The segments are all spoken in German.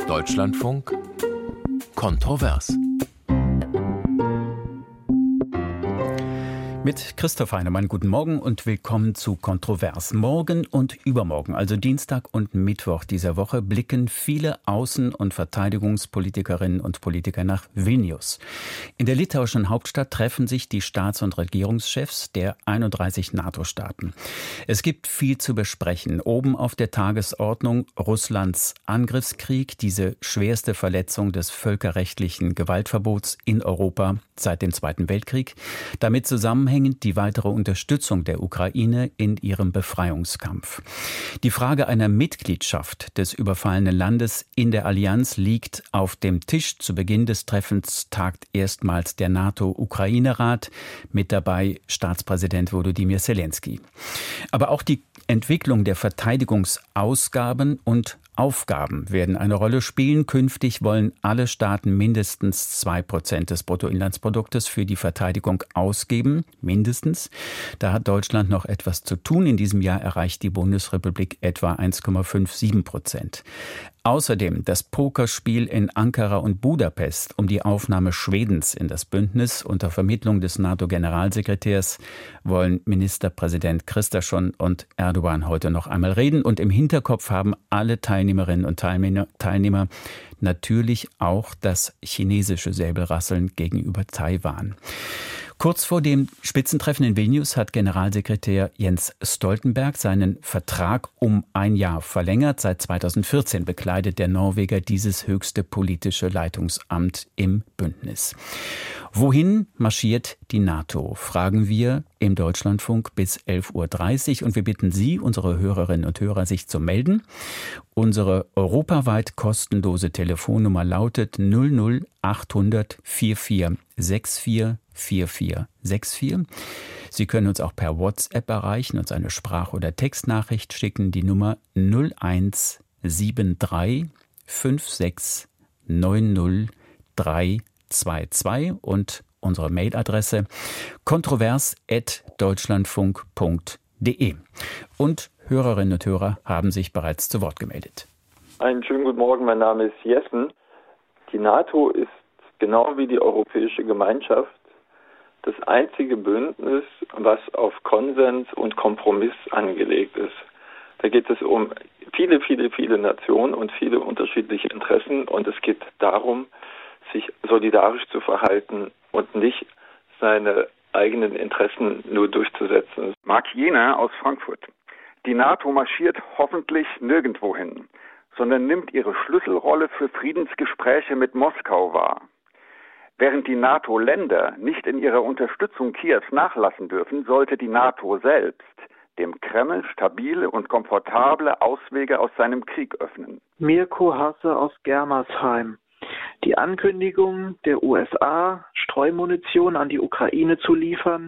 Deutschlandfunk Kontrovers. Mit Christoph Heinemann, guten Morgen und willkommen zu Kontrovers. Morgen und übermorgen, also Dienstag und Mittwoch dieser Woche, blicken viele Außen- und Verteidigungspolitikerinnen und Politiker nach Vilnius. In der litauischen Hauptstadt treffen sich die Staats- und Regierungschefs der 31 NATO-Staaten. Es gibt viel zu besprechen. Oben auf der Tagesordnung Russlands Angriffskrieg, diese schwerste Verletzung des völkerrechtlichen Gewaltverbots in Europa seit dem Zweiten Weltkrieg. Damit zusammenhängend die weitere Unterstützung der Ukraine in ihrem Befreiungskampf. Die Frage einer Mitgliedschaft des überfallenen Landes in der Allianz liegt auf dem Tisch. Zu Beginn des Treffens tagt erstmals der NATO-Ukraine-Rat, mit dabei Staatspräsident Volodymyr Zelensky. Aber auch die Entwicklung der Verteidigungsausgaben und Aufgaben werden eine Rolle spielen. Künftig wollen alle Staaten mindestens 2% des Bruttoinlandsproduktes für die Verteidigung ausgeben. Mindestens. Da hat Deutschland noch etwas zu tun. In diesem Jahr erreicht die Bundesrepublik etwa 1,57%. Außerdem das Pokerspiel in Ankara und Budapest um die Aufnahme Schwedens in das Bündnis unter Vermittlung des NATO-Generalsekretärs wollen Ministerpräsident Kristersson und Erdogan heute noch einmal reden. Und im Hinterkopf haben alle Teilnehmerinnen und Teilnehmer natürlich auch das chinesische Säbelrasseln gegenüber Taiwan. Kurz vor dem Spitzentreffen in Vilnius hat Generalsekretär Jens Stoltenberg seinen Vertrag um ein Jahr verlängert. Seit 2014 bekleidet der Norweger dieses höchste politische Leitungsamt im Bündnis. Wohin marschiert die NATO? Fragen wir im Deutschlandfunk bis 11.30 Uhr. Und wir bitten Sie, unsere Hörerinnen und Hörer, sich zu melden. Unsere europaweit kostenlose Telefonnummer lautet 00800 44 64 4464. Sie können uns auch per WhatsApp erreichen, uns eine Sprach- oder Textnachricht schicken. Die Nummer 0173 56 90 322 und unsere Mailadresse kontrovers@deutschlandfunk.de. Und Hörerinnen und Hörer haben sich bereits zu Wort gemeldet. Einen schönen guten Morgen, mein Name ist Jessen. Die NATO ist genau wie die Europäische Gemeinschaft das einzige Bündnis, was auf Konsens und Kompromiss angelegt ist. Da geht es um viele, viele, viele Nationen und viele unterschiedliche Interessen und es geht darum, sich solidarisch zu verhalten und nicht seine eigenen Interessen nur durchzusetzen. Marc Jena aus Frankfurt. Die NATO marschiert hoffentlich nirgendwo hin, sondern nimmt ihre Schlüsselrolle für Friedensgespräche mit Moskau wahr. Während die NATO-Länder nicht in ihrer Unterstützung Kiews nachlassen dürfen, sollte die NATO selbst dem Kreml stabile und komfortable Auswege aus seinem Krieg öffnen. Mirko Hasse aus Germersheim. Die Ankündigung der USA, Streumunition an die Ukraine zu liefern,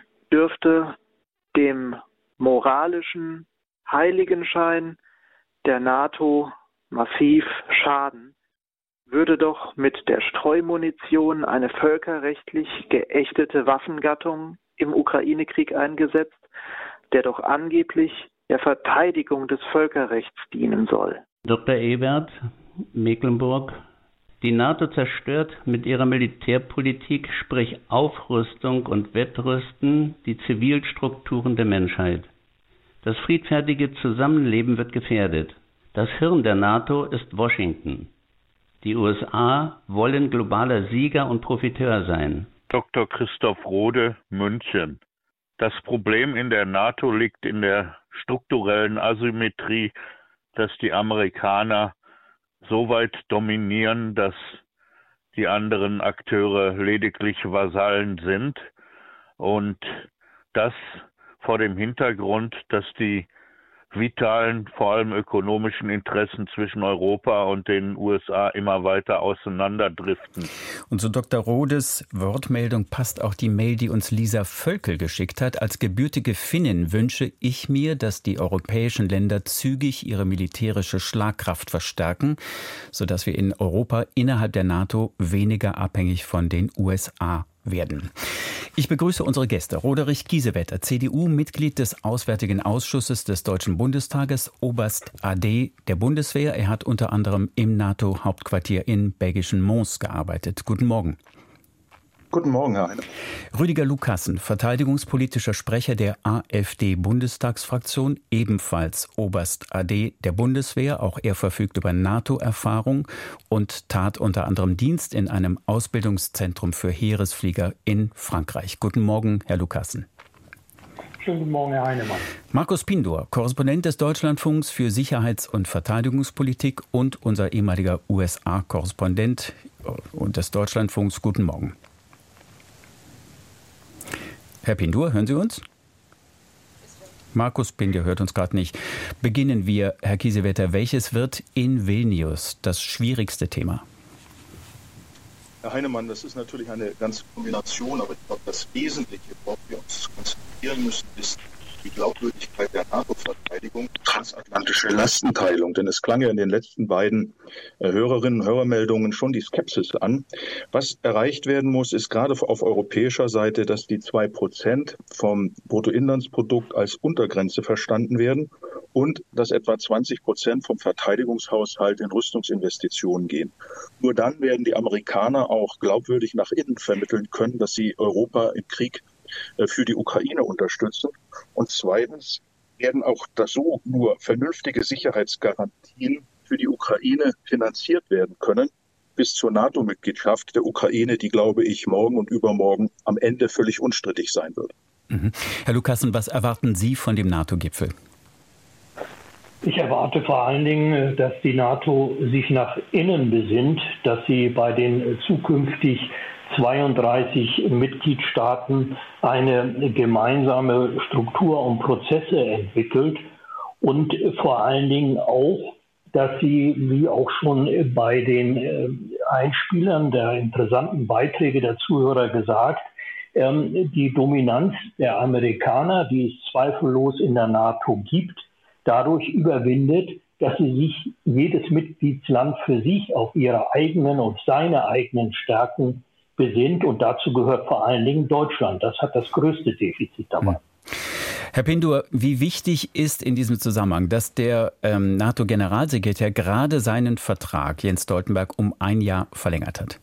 dürfte dem moralischen Heiligenschein der NATO massiv schaden. Würde doch mit der Streumunition eine völkerrechtlich geächtete Waffengattung im Ukraine-Krieg eingesetzt, der doch angeblich der Verteidigung des Völkerrechts dienen soll. Dr. Ebert, Mecklenburg. Die NATO zerstört mit ihrer Militärpolitik, sprich Aufrüstung und Wettrüsten, die Zivilstrukturen der Menschheit. Das friedfertige Zusammenleben wird gefährdet. Das Hirn der NATO ist Washington. Die USA wollen globaler Sieger und Profiteur sein. Dr. Christoph Rode, München. Das Problem in der NATO liegt in der strukturellen Asymmetrie, dass die Amerikaner so weit dominieren, dass die anderen Akteure lediglich Vasallen sind. Und das vor dem Hintergrund, dass die vitalen, vor allem ökonomischen Interessen zwischen Europa und den USA immer weiter auseinanderdriften. Und zu Dr. Rodes Wortmeldung passt auch die Mail, die uns Lisa Völkel geschickt hat. Als gebürtige Finnin wünsche ich mir, dass die europäischen Länder zügig ihre militärische Schlagkraft verstärken, sodass wir in Europa innerhalb der NATO weniger abhängig von den USA werden. Ich begrüße unsere Gäste. Roderich Kiesewetter, CDU-Mitglied des Auswärtigen Ausschusses des Deutschen Bundestages, Oberst AD der Bundeswehr. Er hat unter anderem im NATO-Hauptquartier in belgischen Mons gearbeitet. Guten Morgen. Guten Morgen, Herr Heine. Rüdiger Lucassen, verteidigungspolitischer Sprecher der AfD-Bundestagsfraktion, ebenfalls Oberst AD der Bundeswehr. Auch er verfügt über NATO-Erfahrung und tat unter anderem Dienst in einem Ausbildungszentrum für Heeresflieger in Frankreich. Guten Morgen, Herr Lucassen. Schönen guten Morgen, Herr Heinemann. Markus Pindor, Korrespondent des Deutschlandfunks für Sicherheits- und Verteidigungspolitik und unser ehemaliger USA-Korrespondent und des Deutschlandfunks. Guten Morgen. Herr Pindor, hören Sie uns? Markus Pindor hört uns gerade nicht. Beginnen wir, Herr Kiesewetter. Welches wird in Vilnius das schwierigste Thema? Herr Heinemann, das ist natürlich eine ganze Kombination, aber ich glaube, das Wesentliche, worauf wir uns konzentrieren müssen, ist die Glaubwürdigkeit der NATO-Verteidigung, transatlantische Lastenteilung. Denn es klang ja in den letzten beiden Hörerinnen- und Hörermeldungen schon die Skepsis an. Was erreicht werden muss, ist gerade auf europäischer Seite, dass die 2% vom Bruttoinlandsprodukt als Untergrenze verstanden werden und dass etwa 20% vom Verteidigungshaushalt in Rüstungsinvestitionen gehen. Nur dann werden die Amerikaner auch glaubwürdig nach innen vermitteln können, dass sie Europa im Krieg für die Ukraine unterstützen. Und zweitens werden auch so nur vernünftige Sicherheitsgarantien für die Ukraine finanziert werden können, bis zur NATO-Mitgliedschaft der Ukraine, die, glaube ich, morgen und übermorgen am Ende völlig unstrittig sein wird. Herr Lucassen, was erwarten Sie von dem NATO-Gipfel? Ich erwarte vor allen Dingen, dass die NATO sich nach innen besinnt, dass sie bei den zukünftig 32 Mitgliedstaaten eine gemeinsame Struktur und Prozesse entwickelt und vor allen Dingen auch, dass sie, wie auch schon bei den Einspielern der interessanten Beiträge der Zuhörer gesagt, die Dominanz der Amerikaner, die es zweifellos in der NATO gibt, dadurch überwindet, dass sie sich jedes Mitgliedsland für sich auf ihre eigenen und seine eigenen Stärken besinnt. Und dazu gehört vor allen Dingen Deutschland. Das hat das größte Defizit dabei. Herr Pindor, wie wichtig ist in diesem Zusammenhang, dass der NATO-Generalsekretär gerade seinen Vertrag, Jens Stoltenberg, um 1 Jahr verlängert hat?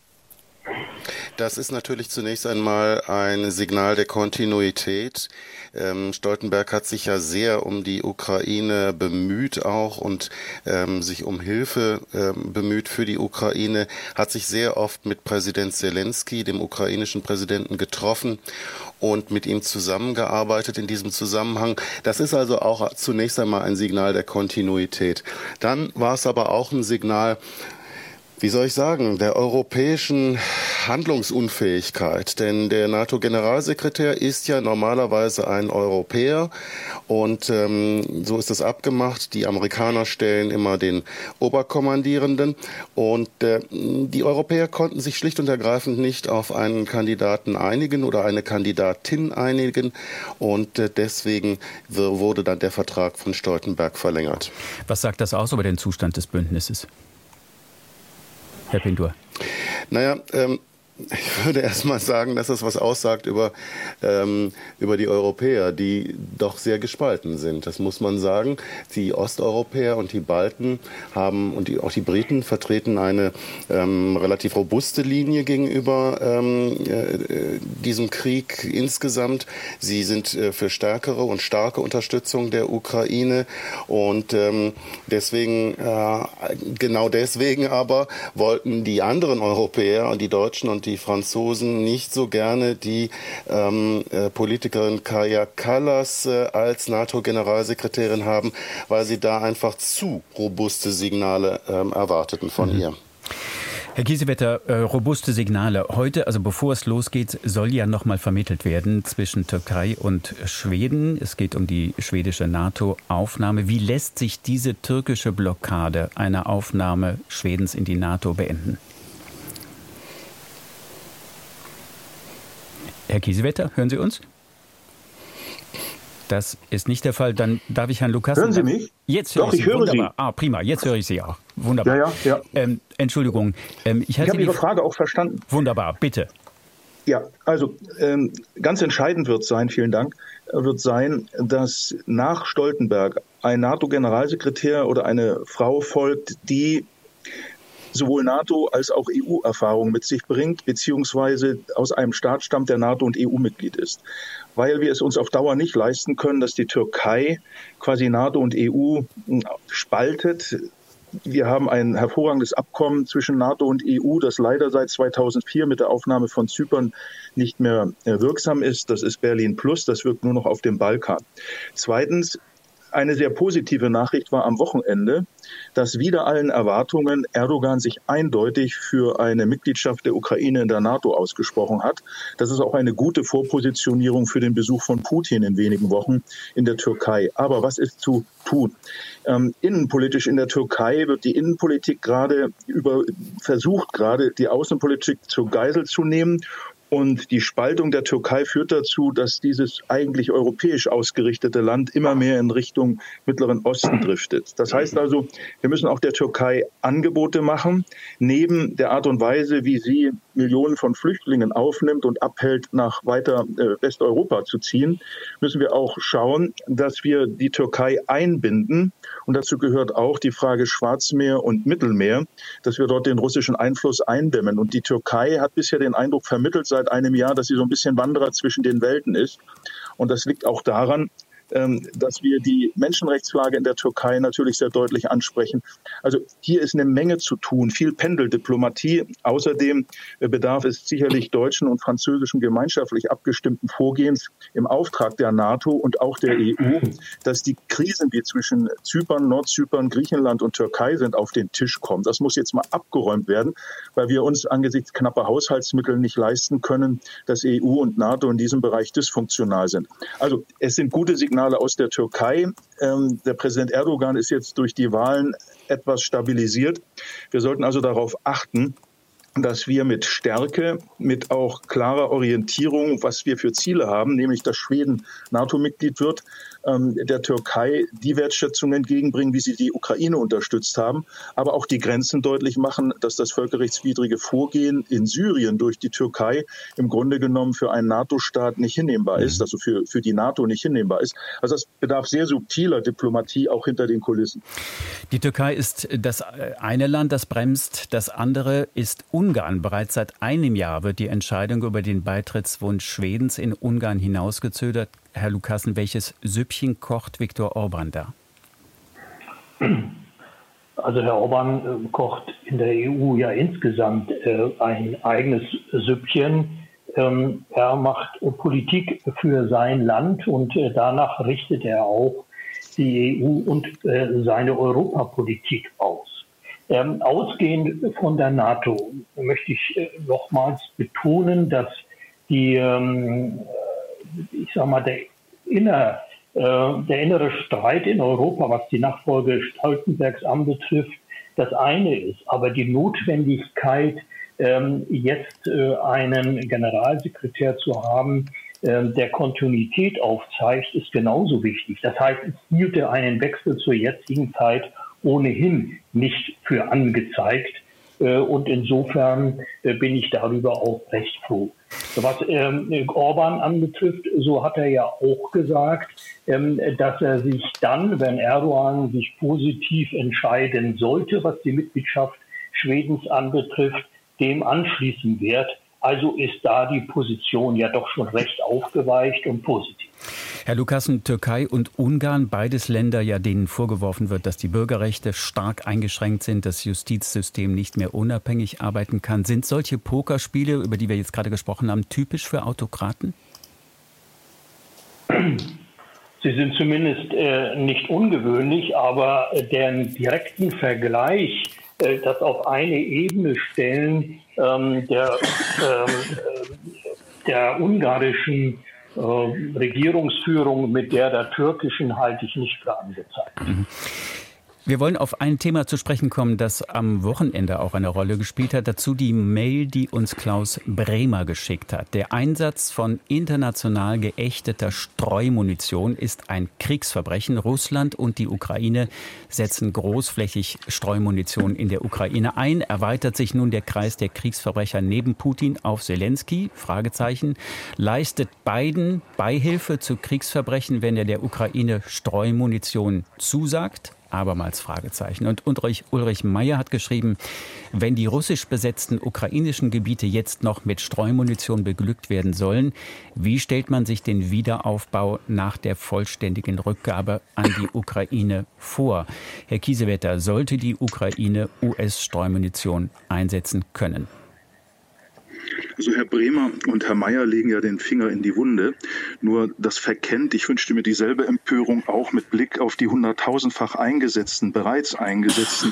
Das ist natürlich zunächst einmal ein Signal der Kontinuität. Stoltenberg hat sich ja sehr um die Ukraine bemüht auch und sich um Hilfe bemüht für die Ukraine, hat sich sehr oft mit Präsident Zelensky, dem ukrainischen Präsidenten, getroffen und mit ihm zusammengearbeitet in diesem Zusammenhang. Das ist also auch zunächst einmal ein Signal der Kontinuität. Dann war es aber auch ein Signal, wie soll ich sagen, der europäischen Handlungsunfähigkeit. Denn der NATO-Generalsekretär ist ja normalerweise ein Europäer und so ist es abgemacht. Die Amerikaner stellen immer den Oberkommandierenden und die Europäer konnten sich schlicht und ergreifend nicht auf einen Kandidaten einigen oder eine Kandidatin einigen und deswegen wurde dann der Vertrag von Stoltenberg verlängert. Was sagt das aus über den Zustand des Bündnisses? Herr Pindor. Naja, ich würde erst mal sagen, dass das was aussagt über die Europäer, die doch sehr gespalten sind. Das muss man sagen. Die Osteuropäer und die Balten haben und auch die Briten vertreten eine relativ robuste Linie gegenüber diesem Krieg insgesamt. Sie sind für stärkere und starke Unterstützung der Ukraine und deswegen, genau deswegen aber wollten die anderen Europäer und die Deutschen und die Franzosen nicht so gerne die Politikerin Kaja Kallas als NATO-Generalsekretärin haben, weil sie da einfach zu robuste Signale erwarteten von ihr. Herr Kiesewetter, robuste Signale. Heute, also bevor es losgeht, soll ja nochmal vermittelt werden zwischen Türkei und Schweden. Es geht um die schwedische NATO-Aufnahme. Wie lässt sich diese türkische Blockade einer Aufnahme Schwedens in die NATO beenden? Herr Kiesewetter, hören Sie uns? Das ist nicht der Fall. Dann darf ich Herrn Lucassen... Hören Sie mich? Jetzt höre ich Sie. Höre Wunderbar. Sie. Prima. Jetzt höre ich Sie auch. Wunderbar. Ja. Entschuldigung. Ich habe Ihre Frage auch verstanden. Wunderbar. Bitte. Ja, also ganz entscheidend wird sein, vielen Dank, wird sein, dass nach Stoltenberg ein NATO-Generalsekretär oder eine Frau folgt, die sowohl NATO- als auch EU-Erfahrung mit sich bringt, beziehungsweise aus einem Staat stammt, der NATO- und EU-Mitglied ist. Weil wir es uns auf Dauer nicht leisten können, dass die Türkei quasi NATO und EU spaltet. Wir haben ein hervorragendes Abkommen zwischen NATO und EU, das leider seit 2004 mit der Aufnahme von Zypern nicht mehr wirksam ist. Das ist Berlin Plus, das wirkt nur noch auf dem Balkan. Zweitens, eine sehr positive Nachricht war am Wochenende, dass wider allen Erwartungen Erdogan sich eindeutig für eine Mitgliedschaft der Ukraine in der NATO ausgesprochen hat. Das ist auch eine gute Vorpositionierung für den Besuch von Putin in wenigen Wochen in der Türkei. Aber was ist zu tun? Innenpolitisch in der Türkei wird die Innenpolitik versucht gerade, die Außenpolitik zur Geisel zu nehmen. Und die Spaltung der Türkei führt dazu, dass dieses eigentlich europäisch ausgerichtete Land immer mehr in Richtung Mittleren Osten driftet. Das heißt also, wir müssen auch der Türkei Angebote machen. Neben der Art und Weise, wie sie Millionen von Flüchtlingen aufnimmt und abhält, nach weiter Westeuropa zu ziehen, müssen wir auch schauen, dass wir die Türkei einbinden. Und dazu gehört auch die Frage Schwarzmeer und Mittelmeer, dass wir dort den russischen Einfluss eindämmen. Und die Türkei hat bisher den Eindruck vermittelt seit einem Jahr, dass sie so ein bisschen Wanderer zwischen den Welten ist. Und das liegt auch daran, dass wir die Menschenrechtslage in der Türkei natürlich sehr deutlich ansprechen. Also hier ist eine Menge zu tun, viel Pendeldiplomatie. Außerdem bedarf es sicherlich deutschen und französischen gemeinschaftlich abgestimmten Vorgehens im Auftrag der NATO und auch der EU, dass die Krisen, die zwischen Zypern, Nordzypern, Griechenland und Türkei sind, auf den Tisch kommen. Das muss jetzt mal abgeräumt werden, weil wir uns angesichts knapper Haushaltsmittel nicht leisten können, dass EU und NATO in diesem Bereich dysfunktional sind. Also es sind gute Signale aus der Türkei. Der Präsident Erdogan ist jetzt durch die Wahlen etwas stabilisiert. Wir sollten also darauf achten, dass wir mit Stärke, mit auch klarer Orientierung, was wir für Ziele haben, nämlich dass Schweden NATO-Mitglied wird, der Türkei die Wertschätzung entgegenbringen, wie sie die Ukraine unterstützt haben, aber auch die Grenzen deutlich machen, dass das völkerrechtswidrige Vorgehen in Syrien durch die Türkei im Grunde genommen für einen NATO-Staat nicht hinnehmbar ist, also für die NATO nicht hinnehmbar ist. Also das bedarf sehr subtiler Diplomatie auch hinter den Kulissen. Die Türkei ist das eine Land, das bremst, das andere ist Ungarn. Bereits seit einem Jahr wird die Entscheidung über den Beitrittswunsch Schwedens in Ungarn hinausgezögert. Herr Lucassen, welches Süppchen kocht Viktor Orban da? Also Herr Orban kocht in der EU ja insgesamt ein eigenes Süppchen. Er macht Politik für sein Land und danach richtet er auch die EU und seine Europapolitik aus. Ausgehend von der NATO möchte ich nochmals betonen, dass der innere Streit in Europa, was die Nachfolge Stoltenbergs anbetrifft, das eine ist. Aber die Notwendigkeit, jetzt einen Generalsekretär zu haben, der Kontinuität aufzeigt, ist genauso wichtig. Das heißt, es hielte einen Wechsel zur jetzigen Zeit ohnehin nicht für angezeigt. Und insofern bin ich darüber auch recht froh. Was Orban anbetrifft, so hat er ja auch gesagt, dass er sich dann, wenn Erdogan sich positiv entscheiden sollte, was die Mitgliedschaft Schwedens anbetrifft, dem anschließen wird. Also ist da die Position ja doch schon recht aufgeweicht und positiv. Herr Lucassen, Türkei und Ungarn, beides Länder, ja, denen vorgeworfen wird, dass die Bürgerrechte stark eingeschränkt sind, das Justizsystem nicht mehr unabhängig arbeiten kann. Sind solche Pokerspiele, über die wir jetzt gerade gesprochen haben, typisch für Autokraten? Sie sind zumindest nicht ungewöhnlich, aber den direkten Vergleich, das auf eine Ebene stellen der ungarischen Regierungsführung mit der türkischen, halte ich nicht für angezeigt. Wir wollen auf ein Thema zu sprechen kommen, das am Wochenende auch eine Rolle gespielt hat. Dazu die Mail, die uns Klaus Bremer geschickt hat. Der Einsatz von international geächteter Streumunition ist ein Kriegsverbrechen. Russland und die Ukraine setzen großflächig Streumunition in der Ukraine ein. Erweitert sich nun der Kreis der Kriegsverbrecher neben Putin auf Zelensky? Fragezeichen. Leistet Biden Beihilfe zu Kriegsverbrechen, wenn er der Ukraine Streumunition zusagt? Abermals Fragezeichen. Und Ulrich Meyer hat geschrieben, wenn die russisch besetzten ukrainischen Gebiete jetzt noch mit Streumunition beglückt werden sollen, wie stellt man sich den Wiederaufbau nach der vollständigen Rückgabe an die Ukraine vor? Herr Kiesewetter, sollte die Ukraine US-Streumunition einsetzen können? Also Herr Bremer und Herr Mayer legen ja den Finger in die Wunde. Nur das verkennt, ich wünschte mir dieselbe Empörung auch mit Blick auf die 100.000-fach bereits eingesetzten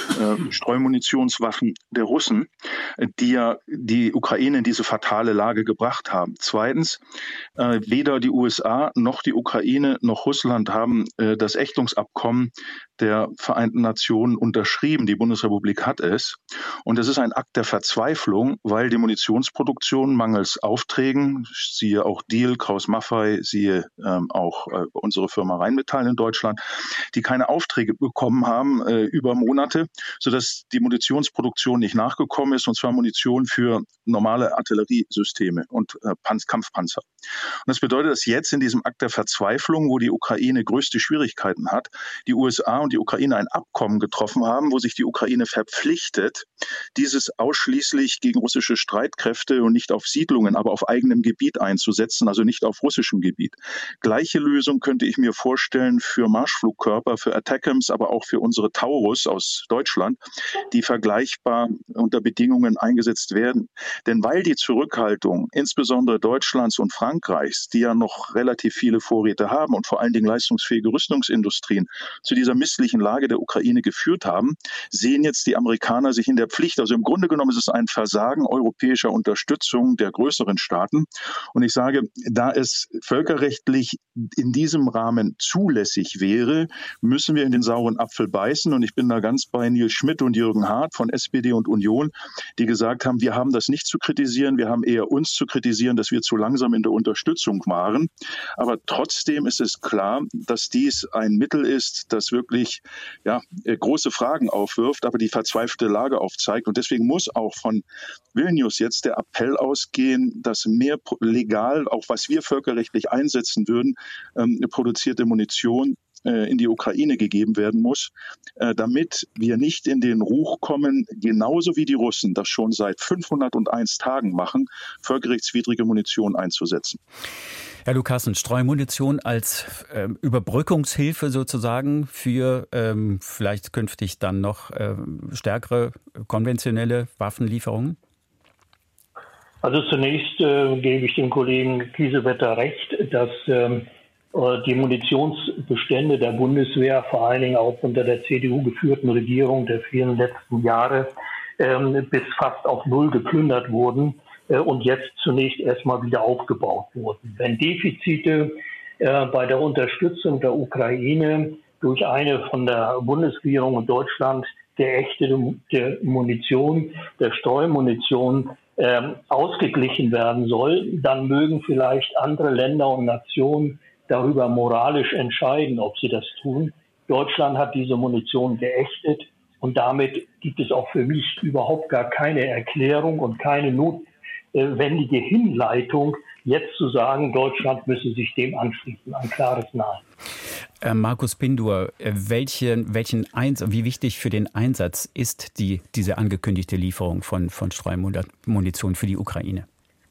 Streumunitionswaffen der Russen, die ja die Ukraine in diese fatale Lage gebracht haben. Zweitens, weder die USA noch die Ukraine noch Russland haben das Ächtungsabkommen der Vereinten Nationen unterschrieben. Die Bundesrepublik hat es. Und es ist ein Akt der Verzweiflung, weil die Munitionsproduktion mangels Aufträgen, siehe auch Diehl, Krauss-Maffei, siehe auch unsere Firma Rheinmetall in Deutschland, die keine Aufträge bekommen haben über Monate, sodass die Munitionsproduktion nicht nachgekommen ist, und zwar Munition für normale Artilleriesysteme und Kampfpanzer. Und das bedeutet, dass jetzt in diesem Akt der Verzweiflung, wo die Ukraine größte Schwierigkeiten hat, die USA und die Ukraine ein Abkommen getroffen haben, wo sich die Ukraine verpflichtet, dieses ausschließlich gegen russische Streitkräfte und nicht auf Siedlungen, aber auf eigenem Gebiet einzusetzen, also nicht auf russischem Gebiet. Gleiche Lösung könnte ich mir vorstellen für Marschflugkörper, für Attackams, aber auch für unsere Taurus aus Deutschland, die vergleichbar unter Bedingungen eingesetzt werden. Denn weil die Zurückhaltung, insbesondere Deutschlands und Frankreichs, die ja noch relativ viele Vorräte haben und vor allen Dingen leistungsfähige Rüstungsindustrien, zu dieser misslichen Lage der Ukraine geführt haben, sehen jetzt die Amerikaner sich in der Pflicht. Also im Grunde genommen ist es ein Versagen europäischer Unterstützung der größeren Staaten. Und ich sage, da es völkerrechtlich in diesem Rahmen zulässig wäre, müssen wir in den sauren Apfel beißen. Und ich bin da ganz bei Nils Schmidt und Jürgen Hart von SPD und Union, die gesagt haben, wir haben das nicht zu kritisieren, wir haben eher uns zu kritisieren, dass wir zu langsam in der Unterstützung waren. Aber trotzdem ist es klar, dass dies ein Mittel ist, das wirklich große Fragen aufwirft, aber die verzweifelte Lage aufzeigt. Und deswegen muss auch von Vilnius jetzt der Appell ausgehen, dass mehr legal, auch was wir völkerrechtlich einsetzen würden, produzierte Munition in die Ukraine gegeben werden muss, damit wir nicht in den Ruch kommen, genauso wie die Russen das schon seit 501 Tagen machen, völkerrechtswidrige Munition einzusetzen. Herr Lucassen, Streumunition als Überbrückungshilfe sozusagen für vielleicht künftig dann noch stärkere konventionelle Waffenlieferungen? Also zunächst gebe ich dem Kollegen Kiesewetter recht, dass die Munitionsbestände der Bundeswehr, vor allen Dingen auch unter der CDU geführten Regierung der vielen letzten Jahre, bis fast auf Null geplündert wurden und jetzt zunächst erstmal wieder aufgebaut wurden. Wenn Defizite bei der Unterstützung der Ukraine durch eine von der Bundesregierung und Deutschland geächtete Munition, der Streumunition, ausgeglichen werden soll, dann mögen vielleicht andere Länder und Nationen darüber moralisch entscheiden, ob sie das tun. Deutschland hat diese Munition geächtet und damit gibt es auch für mich überhaupt gar keine Erklärung und keine notwendige Hinleitung, jetzt zu sagen, Deutschland müsse sich dem anschließen. Ein klares Nein. Markus Pindur, wie wichtig für den Einsatz ist diese angekündigte Lieferung von Streumunition für die Ukraine?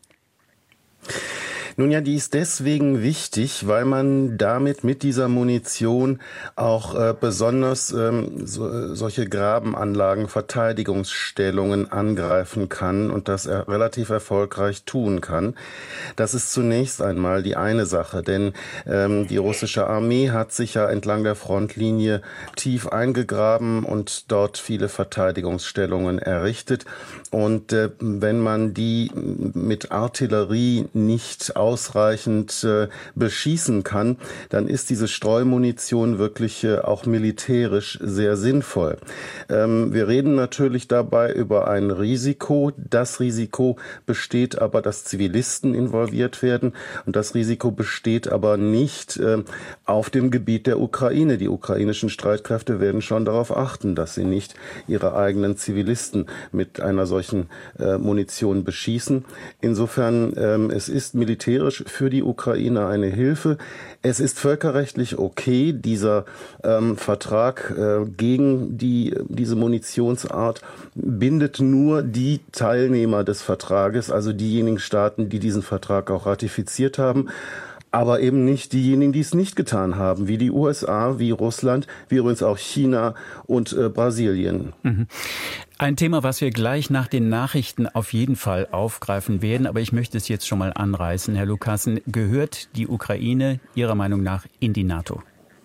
Nun ja, die ist deswegen wichtig, weil man damit mit dieser Munition auch besonders solche Grabenanlagen, Verteidigungsstellungen angreifen kann und das relativ erfolgreich tun kann. Das ist zunächst einmal die eine Sache, denn die russische Armee hat sich ja entlang der Frontlinie tief eingegraben und dort viele Verteidigungsstellungen errichtet. Und wenn man die mit Artillerie nicht ausreichend beschießen kann, dann ist diese Streumunition wirklich auch militärisch sehr sinnvoll. Wir reden natürlich dabei über ein Risiko. Das Risiko besteht aber, dass Zivilisten involviert werden. Und das Risiko besteht aber nicht auf dem Gebiet der Ukraine. Die ukrainischen Streitkräfte werden schon darauf achten, dass sie nicht ihre eigenen Zivilisten mit einer solchen Munition beschießen. Insofern, es ist militärisch für die Ukraine eine Hilfe. Es ist völkerrechtlich okay, dieser Vertrag gegen diese Munitionsart bindet nur die Teilnehmer des Vertrages, also diejenigen Staaten, die diesen Vertrag auch ratifiziert haben, aber eben nicht diejenigen, die es nicht getan haben, wie die USA, wie Russland, wie übrigens auch China und Brasilien. Ein Thema, was wir gleich nach den Nachrichten auf jeden Fall aufgreifen werden, aber ich möchte es jetzt schon mal anreißen. Herr Lucassen, gehört die Ukraine Ihrer Meinung nach in die NATO?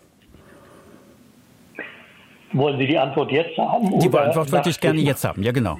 Wollen Sie die Antwort jetzt haben? Die Antwort würde ich gerne jetzt haben, ja genau.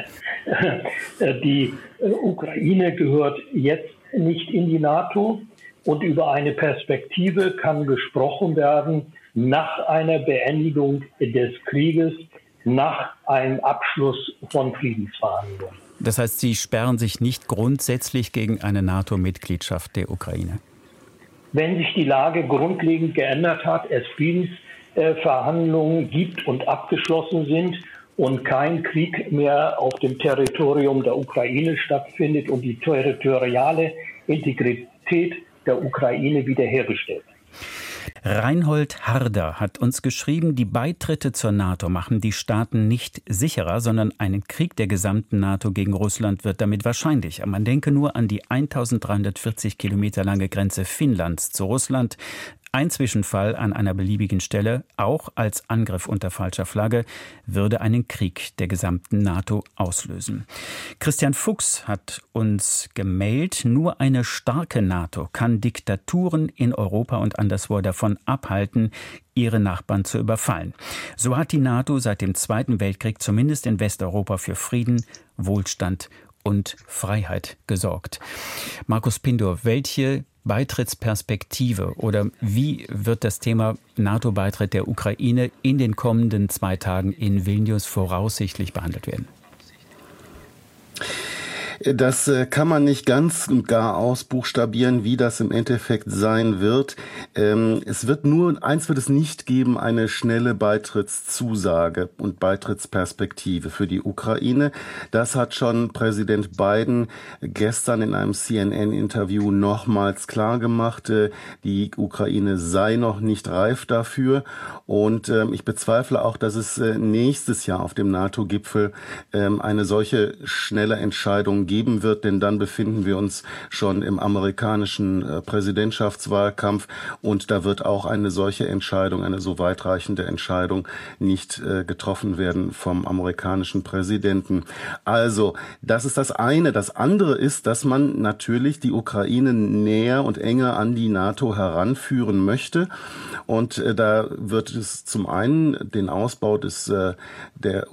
Die Ukraine gehört jetzt nicht in die NATO. Und über eine Perspektive kann gesprochen werden nach einer Beendigung des Krieges, nach einem Abschluss von Friedensverhandlungen. Das heißt, Sie sperren sich nicht grundsätzlich gegen eine NATO-Mitgliedschaft der Ukraine? Wenn sich die Lage grundlegend geändert hat, es Friedensverhandlungen gibt und abgeschlossen sind und kein Krieg mehr auf dem Territorium der Ukraine stattfindet und die territoriale Integrität der Ukraine wiederhergestellt. Reinhold Harder hat uns geschrieben, die Beitritte zur NATO machen die Staaten nicht sicherer, sondern einen Krieg der gesamten NATO gegen Russland wird damit wahrscheinlich. Man denke nur an die 1340 Kilometer lange Grenze Finnlands zu Russland. Ein Zwischenfall an einer beliebigen Stelle, auch als Angriff unter falscher Flagge, würde einen Krieg der gesamten NATO auslösen. Christian Fuchs hat uns gemailt, nur eine starke NATO kann Diktaturen in Europa und anderswo davon abhalten, ihre Nachbarn zu überfallen. So hat die NATO seit dem Zweiten Weltkrieg zumindest in Westeuropa für Frieden, Wohlstand und Freiheit gesorgt. Markus Pindor, welche Beitrittsperspektive oder wie wird das Thema NATO-Beitritt der Ukraine in den kommenden 2 Tagen in Vilnius voraussichtlich behandelt werden? Das kann man nicht ganz und gar ausbuchstabieren, wie das im Endeffekt sein wird. Es wird eins wird es nicht geben, eine schnelle Beitrittszusage und Beitrittsperspektive für die Ukraine. Das hat schon Präsident Biden gestern in einem CNN-Interview nochmals klar gemacht. Die Ukraine sei noch nicht reif dafür. Und ich bezweifle auch, dass es nächstes Jahr auf dem NATO-Gipfel eine solche schnelle Entscheidung geben wird, denn dann befinden wir uns schon im amerikanischen Präsidentschaftswahlkampf und da wird auch eine solche Entscheidung, eine so weitreichende Entscheidung nicht getroffen werden vom amerikanischen Präsidenten. Also, das ist das eine. Das andere ist, dass man natürlich die Ukraine näher und enger an die NATO heranführen möchte und da wird es zum einen den Ausbau der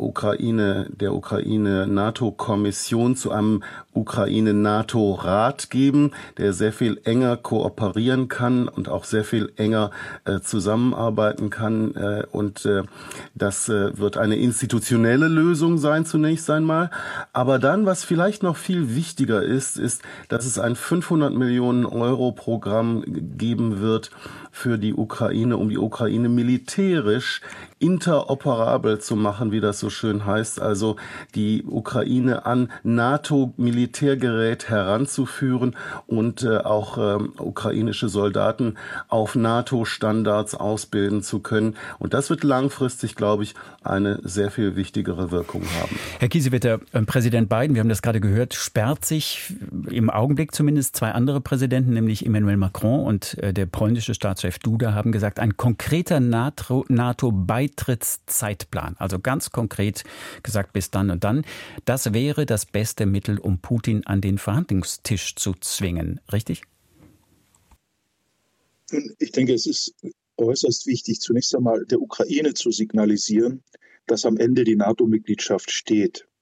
Ukraine-NATO-Kommission zu einem Ukraine-NATO-Rat geben, der sehr viel enger kooperieren kann und auch sehr viel enger zusammenarbeiten kann. Und das wird eine institutionelle Lösung sein zunächst einmal. Aber dann, was vielleicht noch viel wichtiger ist, dass es ein 500 Millionen Euro Programm geben wird für die Ukraine, um die Ukraine militärisch interoperabel zu machen, wie das so schön heißt, also die Ukraine an NATO-Militärgerät heranzuführen und auch ukrainische Soldaten auf NATO-Standards ausbilden zu können. Und das wird langfristig, glaube ich, eine sehr viel wichtigere Wirkung haben. Herr Kiesewetter, Präsident Biden, wir haben das gerade gehört, sperrt sich im Augenblick zumindest 2 andere Präsidenten, nämlich Emmanuel Macron und der polnische Staatschef Duda, haben gesagt, ein konkreter NATO-Beitrittszeitplan, also ganz konkret gesagt bis dann und dann, das wäre das beste Mittel, um Putin an den Verhandlungstisch zu zwingen. Richtig? Ich denke, es ist äußerst wichtig, zunächst einmal der Ukraine zu signalisieren, dass am Ende die NATO-Mitgliedschaft steht.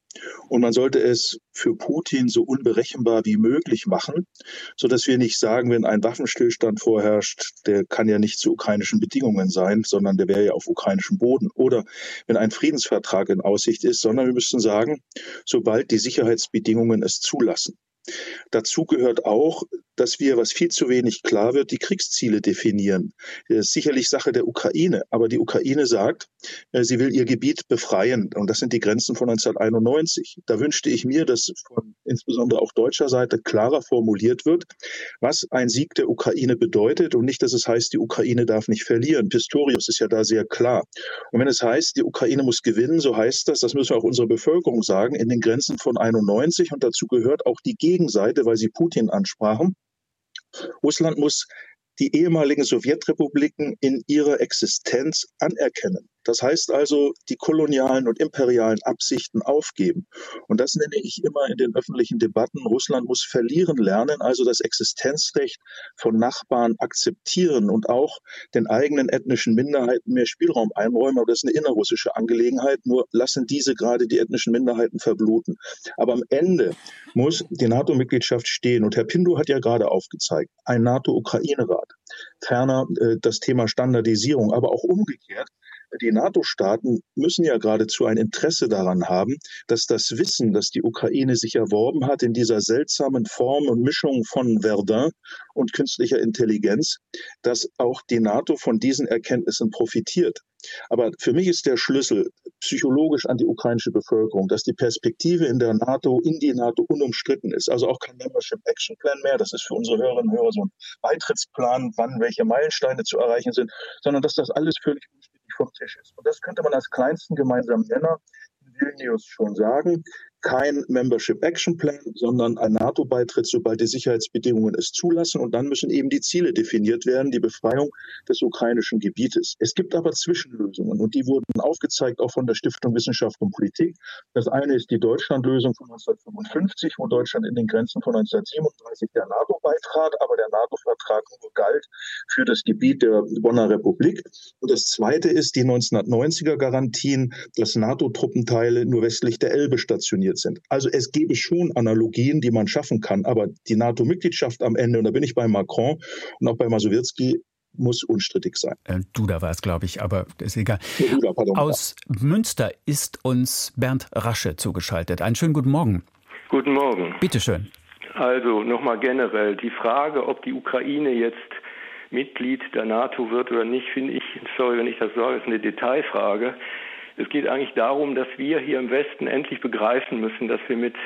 Und man sollte es für Putin so unberechenbar wie möglich machen, sodass wir nicht sagen, wenn ein Waffenstillstand vorherrscht, der kann ja nicht zu ukrainischen Bedingungen sein, sondern der wäre ja auf ukrainischem Boden. Oder wenn ein Friedensvertrag in Aussicht ist, sondern wir müssten sagen, sobald die Sicherheitsbedingungen es zulassen. Dazu gehört auch, dass wir, was viel zu wenig klar wird, die Kriegsziele definieren. Das ist sicherlich Sache der Ukraine, aber die Ukraine sagt, sie will ihr Gebiet befreien und das sind die Grenzen von 1991. Da wünschte ich mir, dass von insbesondere auch deutscher Seite klarer formuliert wird, was ein Sieg der Ukraine bedeutet und nicht, dass es heißt, die Ukraine darf nicht verlieren. Pistorius ist ja da sehr klar. Und wenn es heißt, die Ukraine muss gewinnen, so heißt das müssen wir auch unserer Bevölkerung sagen, in den Grenzen von 91 und dazu gehört auch die Gegenseite, weil Sie Putin ansprachen. Russland muss die ehemaligen Sowjetrepubliken in ihrer Existenz anerkennen. Das heißt also, die kolonialen und imperialen Absichten aufgeben. Und das nenne ich immer in den öffentlichen Debatten, Russland muss verlieren lernen, also das Existenzrecht von Nachbarn akzeptieren und auch den eigenen ethnischen Minderheiten mehr Spielraum einräumen. Aber das ist eine innerrussische Angelegenheit, nur lassen diese gerade die ethnischen Minderheiten verbluten. Aber am Ende muss die NATO-Mitgliedschaft stehen. Und Herr Pinto hat ja gerade aufgezeigt, ein NATO-Ukraine-Rat. Ferner das Thema Standardisierung, aber auch umgekehrt. Die NATO-Staaten müssen ja geradezu ein Interesse daran haben, dass das Wissen, das die Ukraine sich erworben hat in dieser seltsamen Form und Mischung von Verdun und künstlicher Intelligenz, dass auch die NATO von diesen Erkenntnissen profitiert. Aber für mich ist der Schlüssel psychologisch an die ukrainische Bevölkerung, dass die Perspektive in die NATO unumstritten ist. Also auch kein Membership Action Plan mehr, das ist für unsere Hörerinnen und Hörer so ein Beitrittsplan, wann welche Meilensteine zu erreichen sind, sondern dass das alles völlig unstrittig vom Tisch ist. Und das könnte man als kleinsten gemeinsamen Nenner in Vilnius schon sagen. Kein Membership Action Plan, sondern ein NATO-Beitritt, sobald die Sicherheitsbedingungen es zulassen. Und dann müssen eben die Ziele definiert werden, die Befreiung des ukrainischen Gebietes. Es gibt aber Zwischenlösungen und die wurden aufgezeigt auch von der Stiftung Wissenschaft und Politik. Das eine ist die Deutschlandlösung von 1955, wo Deutschland in den Grenzen von 1937 der NATO beitrat, aber der NATO-Vertrag nur galt für das Gebiet der Bonner Republik. Und das zweite ist die 1990er-Garantien, dass NATO-Truppenteile nur westlich der Elbe stationiert sind. Also es gäbe schon Analogien, die man schaffen kann, aber die NATO-Mitgliedschaft am Ende, und da bin ich bei Macron und auch bei Mazowiecki, muss unstrittig sein. Duda war es, glaube ich, aber ist egal. Duda, aus Münster ist uns Bernd Rasche zugeschaltet. Einen schönen guten Morgen. Guten Morgen. Bitte schön. Also nochmal generell, die Frage, ob die Ukraine jetzt Mitglied der NATO wird oder nicht, finde ich, sorry, wenn ich das sage, ist eine Detailfrage. Es geht eigentlich darum, dass wir hier im Westen endlich begreifen müssen, dass wir mit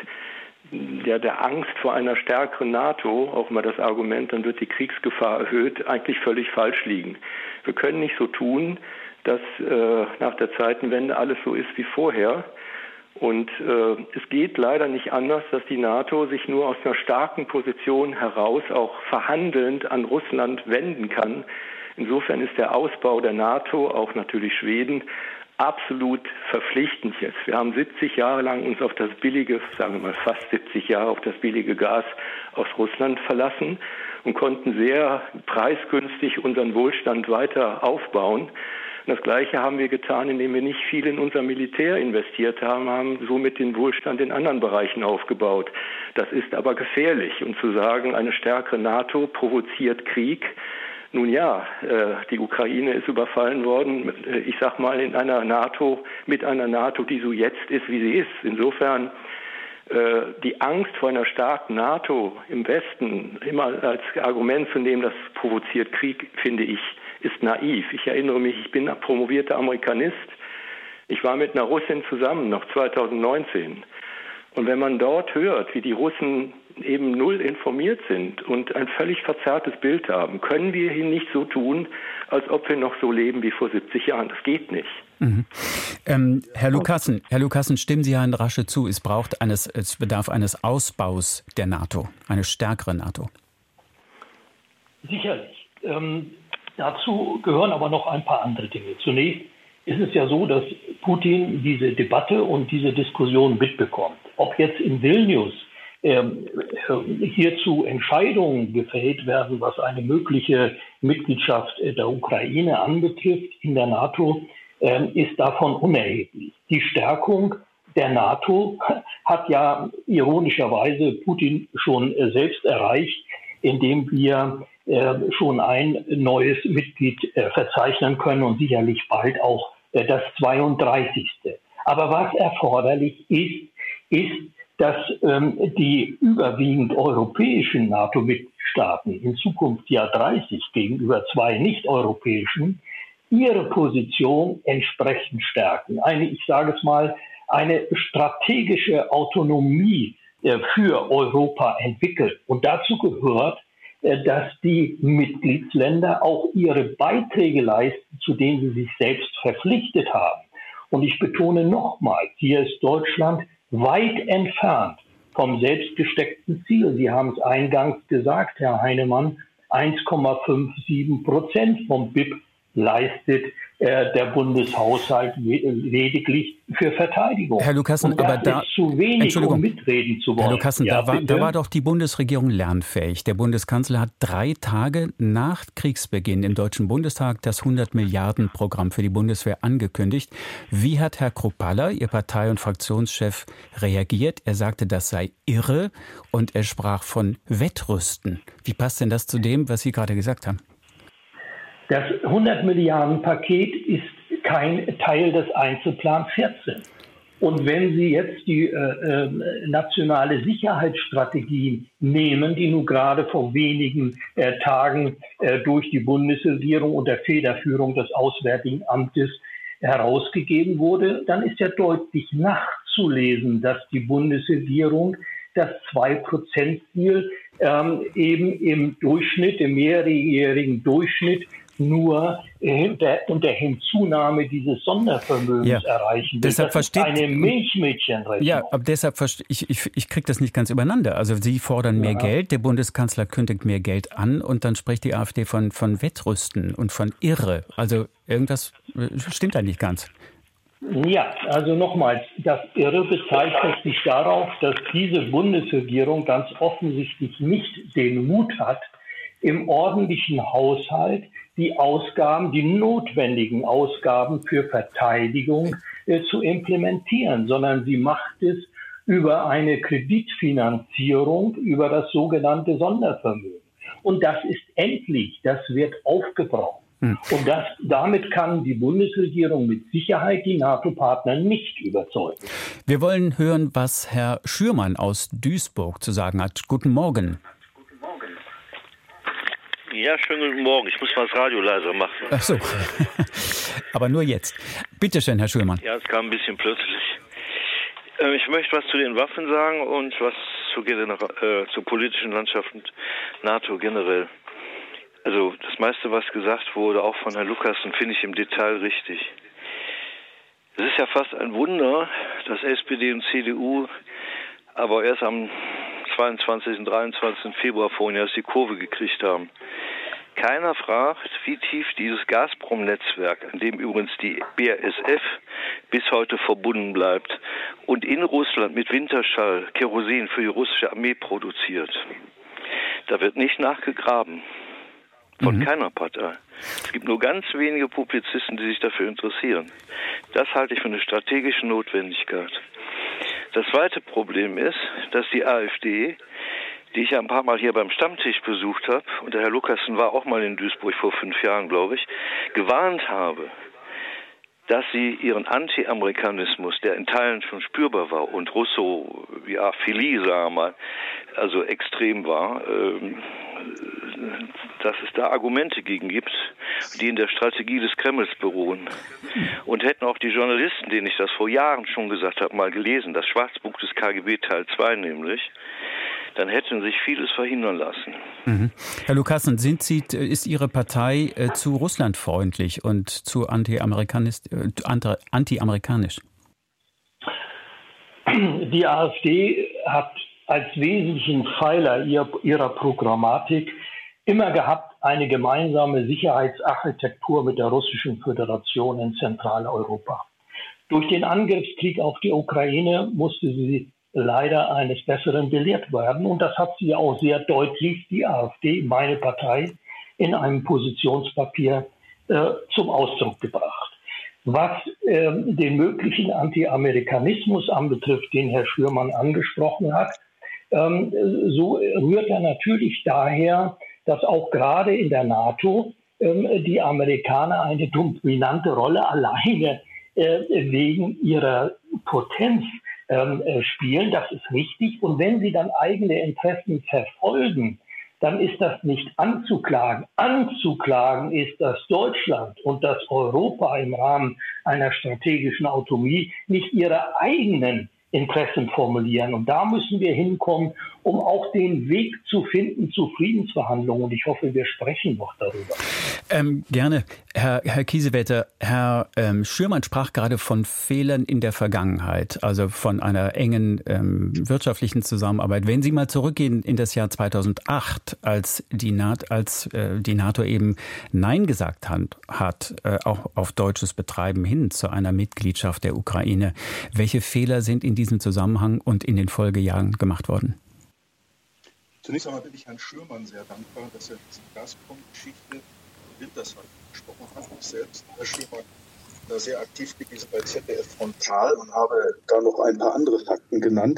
der Angst vor einer stärkeren NATO, auch mal das Argument, dann wird die Kriegsgefahr erhöht, eigentlich völlig falsch liegen. Wir können nicht so tun, dass nach der Zeitenwende alles so ist wie vorher. Und es geht leider nicht anders, dass die NATO sich nur aus einer starken Position heraus auch verhandelnd an Russland wenden kann. Insofern ist der Ausbau der NATO, auch natürlich Schweden, absolut verpflichtend jetzt. Wir haben 70 Jahre lang uns auf das billige, sagen wir mal fast 70 Jahre auf das billige Gas aus Russland verlassen und konnten sehr preisgünstig unseren Wohlstand weiter aufbauen. Und das Gleiche haben wir getan, indem wir nicht viel in unser Militär investiert haben, haben somit den Wohlstand in anderen Bereichen aufgebaut. Das ist aber gefährlich. Und zu sagen, eine stärkere NATO provoziert Krieg, nun ja, die Ukraine ist überfallen worden, ich sag mal, mit einer NATO, die so jetzt ist, wie sie ist. Insofern die Angst vor einer starken NATO im Westen immer als Argument zu nehmen, das provoziert Krieg, finde ich, ist naiv. Ich erinnere mich, ich bin promovierter Amerikanist. Ich war mit einer Russin zusammen, noch 2019. Und wenn man dort hört, wie die Russen eben null informiert sind und ein völlig verzerrtes Bild haben, können wir hier nicht so tun, als ob wir noch so leben wie vor 70 Jahren. Das geht nicht. Mhm. Herr Lucassen, stimmen Sie Herrn Rasche zu, es bedarf eines Ausbaus der NATO, eine stärkere NATO? Sicherlich. Dazu gehören aber noch ein paar andere Dinge. Zunächst ist es ja so, dass Putin diese Debatte und diese Diskussion mitbekommt. Ob jetzt in Vilnius hierzu Entscheidungen gefällt werden, was eine mögliche Mitgliedschaft der Ukraine anbetrifft in der NATO, ist davon unerheblich. Die Stärkung der NATO hat ja ironischerweise Putin schon selbst erreicht, indem wir schon ein neues Mitglied verzeichnen können und sicherlich bald auch das 32. Aber was erforderlich ist, dass die überwiegend europäischen NATO-Mitgliedstaaten, in Zukunft ja 30 gegenüber 2 nicht-europäischen, ihre Position entsprechend stärken. Ich sage es mal, eine strategische Autonomie für Europa entwickelt. Und dazu gehört, dass die Mitgliedsländer auch ihre Beiträge leisten, zu denen sie sich selbst verpflichtet haben. Und ich betone nochmals, hier ist Deutschland weit entfernt vom selbstgesteckten Ziel. Sie haben es eingangs gesagt, Herr Heinemann, 1,57% vom BIP leistet der Bundeshaushalt lediglich für Verteidigung. Herr Lucassen, aber da ist zu wenig, um mitreden zu wollen. Herr Lucassen, da war doch die Bundesregierung lernfähig. Der Bundeskanzler hat 3 Tage nach Kriegsbeginn im Deutschen Bundestag das 100-Milliarden-Programm für die Bundeswehr angekündigt. Wie hat Herr Kruppalla, Ihr Partei- und Fraktionschef, reagiert? Er sagte, das sei irre und er sprach von Wettrüsten. Wie passt denn das zu dem, was Sie gerade gesagt haben? Das 100-Milliarden-Paket ist kein Teil des Einzelplan 14. Und wenn Sie jetzt die nationale Sicherheitsstrategie nehmen, die nun gerade vor wenigen Tagen durch die Bundesregierung unter Federführung des Auswärtigen Amtes herausgegeben wurde, dann ist ja deutlich nachzulesen, dass die Bundesregierung das 2%-Ziel eben im Durchschnitt, im mehrjährigen Durchschnitt, nur unter Hinzunahme dieses Sondervermögens erreichen will. Deshalb das ist eine Milchmädchenrechnung. Ja, aber deshalb ich kriege das nicht ganz übereinander. Also Sie fordern mehr Geld, der Bundeskanzler kündigt mehr Geld an und dann spricht die AfD von Wettrüsten und von Irre. Also irgendwas stimmt da nicht ganz. Ja, also nochmals, das Irre bezeichnet sich darauf, dass diese Bundesregierung ganz offensichtlich nicht den Mut hat, im ordentlichen Haushalt die Ausgaben, die notwendigen Ausgaben für Verteidigung zu implementieren, sondern sie macht es über eine Kreditfinanzierung, über das sogenannte Sondervermögen. Und das ist endlich, das wird aufgebraucht. Und damit kann die Bundesregierung mit Sicherheit die NATO-Partner nicht überzeugen. Wir wollen hören, was Herr Schürmann aus Duisburg zu sagen hat. Guten Morgen. Ja, schönen guten Morgen. Ich muss mal das Radio leiser machen. Ach so, aber nur jetzt. Bitte schön, Herr Schürmann. Ja, es kam ein bisschen plötzlich. Ich möchte was zu den Waffen sagen und was zur politischen Landschaft und NATO generell. Also das meiste, was gesagt wurde, auch von Herrn Lucassen, finde ich im Detail richtig. Es ist ja fast ein Wunder, dass SPD und CDU aber erst am 22. und 23. Februar vorhin erst die Kurve gekriegt haben. Keiner fragt, wie tief dieses Gazprom-Netzwerk, an dem übrigens die BASF bis heute verbunden bleibt und in Russland mit Winterschall Kerosin für die russische Armee produziert. Da wird nicht nachgegraben. Von keiner Partei. Es gibt nur ganz wenige Publizisten, die sich dafür interessieren. Das halte ich für eine strategische Notwendigkeit. Das zweite Problem ist, dass die AfD, die ich ja ein paar Mal hier beim Stammtisch besucht habe, und der Herr Lucassen war auch mal in Duisburg vor 5 Jahren, glaube ich, gewarnt habe, dass sie ihren Anti-Amerikanismus, der in Teilen schon spürbar war und Russophilie, sagen wir mal, also extrem war, dass es da Argumente gegen gibt, die in der Strategie des Kremls beruhen. Und hätten auch die Journalisten, denen ich das vor Jahren schon gesagt habe, mal gelesen, das Schwarzbuch des KGB Teil 2 nämlich, dann hätten sich vieles verhindern lassen. Herr Lucassen, ist Ihre Partei zu russlandfreundlich und zu anti-amerikanisch? Die AfD hat als wesentlichen Pfeiler ihrer Programmatik immer gehabt, eine gemeinsame Sicherheitsarchitektur mit der Russischen Föderation in Zentraleuropa. Durch den Angriffskrieg auf die Ukraine musste sie leider eines Besseren belehrt werden. Und das hat sie auch sehr deutlich, die AfD, meine Partei, in einem Positionspapier zum Ausdruck gebracht. Was den möglichen Anti-Amerikanismus anbetrifft, den Herr Schürmann angesprochen hat, so rührt er natürlich daher, dass auch gerade in der NATO die Amerikaner eine dominante Rolle alleine wegen ihrer Potenz spielen. Das ist richtig. Und wenn sie dann eigene Interessen verfolgen, dann ist das nicht anzuklagen. Anzuklagen ist, dass Deutschland und dass Europa im Rahmen einer strategischen Autonomie nicht ihre eigenen Interessen formulieren. Und da müssen wir hinkommen, um auch den Weg zu finden zu Friedensverhandlungen. Und ich hoffe, wir sprechen noch darüber. Gerne. Herr Kiesewetter, Herr Schürmann sprach gerade von Fehlern in der Vergangenheit, also von einer engen wirtschaftlichen Zusammenarbeit. Wenn Sie mal zurückgehen in das Jahr 2008, als die NATO eben Nein gesagt hat, auch auf deutsches Betreiben hin zu einer Mitgliedschaft der Ukraine, welche Fehler sind in diesem Zusammenhang und in den Folgejahren gemacht worden? Zunächst einmal bin ich Herrn Schürmann sehr dankbar, dass er diese Gazprom-Geschichte Winterswald gesprochen hat. Ich selbst, Herr Schürmann, da sehr aktiv gewesen bei ZDF Frontal und habe da noch ein paar andere Fakten genannt.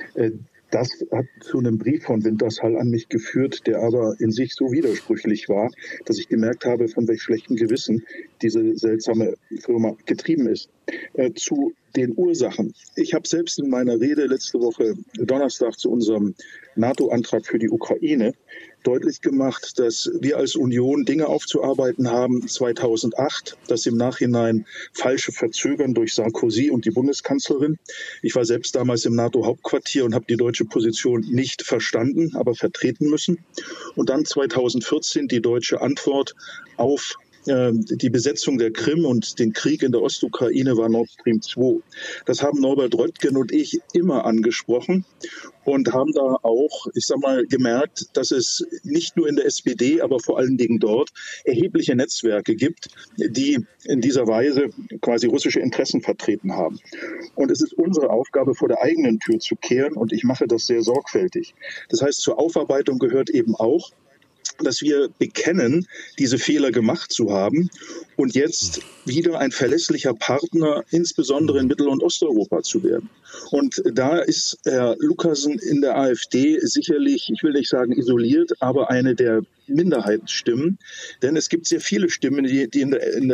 Das hat zu einem Brief von Wintershall an mich geführt, der aber in sich so widersprüchlich war, dass ich gemerkt habe, von welch schlechtem Gewissen diese seltsame Firma getrieben ist. Zu den Ursachen. Ich habe selbst in meiner Rede letzte Woche Donnerstag zu unserem NATO-Antrag für die Ukraine deutlich gemacht, dass wir als Union Dinge aufzuarbeiten haben 2008, das im Nachhinein falsche Verzögern durch Sarkozy und die Bundeskanzlerin. Ich war selbst damals im NATO-Hauptquartier und habe die deutsche Position nicht verstanden, aber vertreten müssen. Und dann 2014 die deutsche Antwort auf die Besetzung der Krim und den Krieg in der Ostukraine war Nord Stream 2. Das haben Norbert Röttgen und ich immer angesprochen und haben da auch, gemerkt, dass es nicht nur in der SPD, aber vor allen Dingen dort erhebliche Netzwerke gibt, die in dieser Weise quasi russische Interessen vertreten haben. Und es ist unsere Aufgabe, vor der eigenen Tür zu kehren, und ich mache das sehr sorgfältig. Das heißt, zur Aufarbeitung gehört eben auch, dass wir bekennen, diese Fehler gemacht zu haben und jetzt wieder ein verlässlicher Partner, insbesondere in Mittel- und Osteuropa zu werden. Und da ist Herr Lucassen in der AfD sicherlich, ich will nicht sagen isoliert, aber eine der Minderheitsstimmen. Denn es gibt sehr viele Stimmen, die in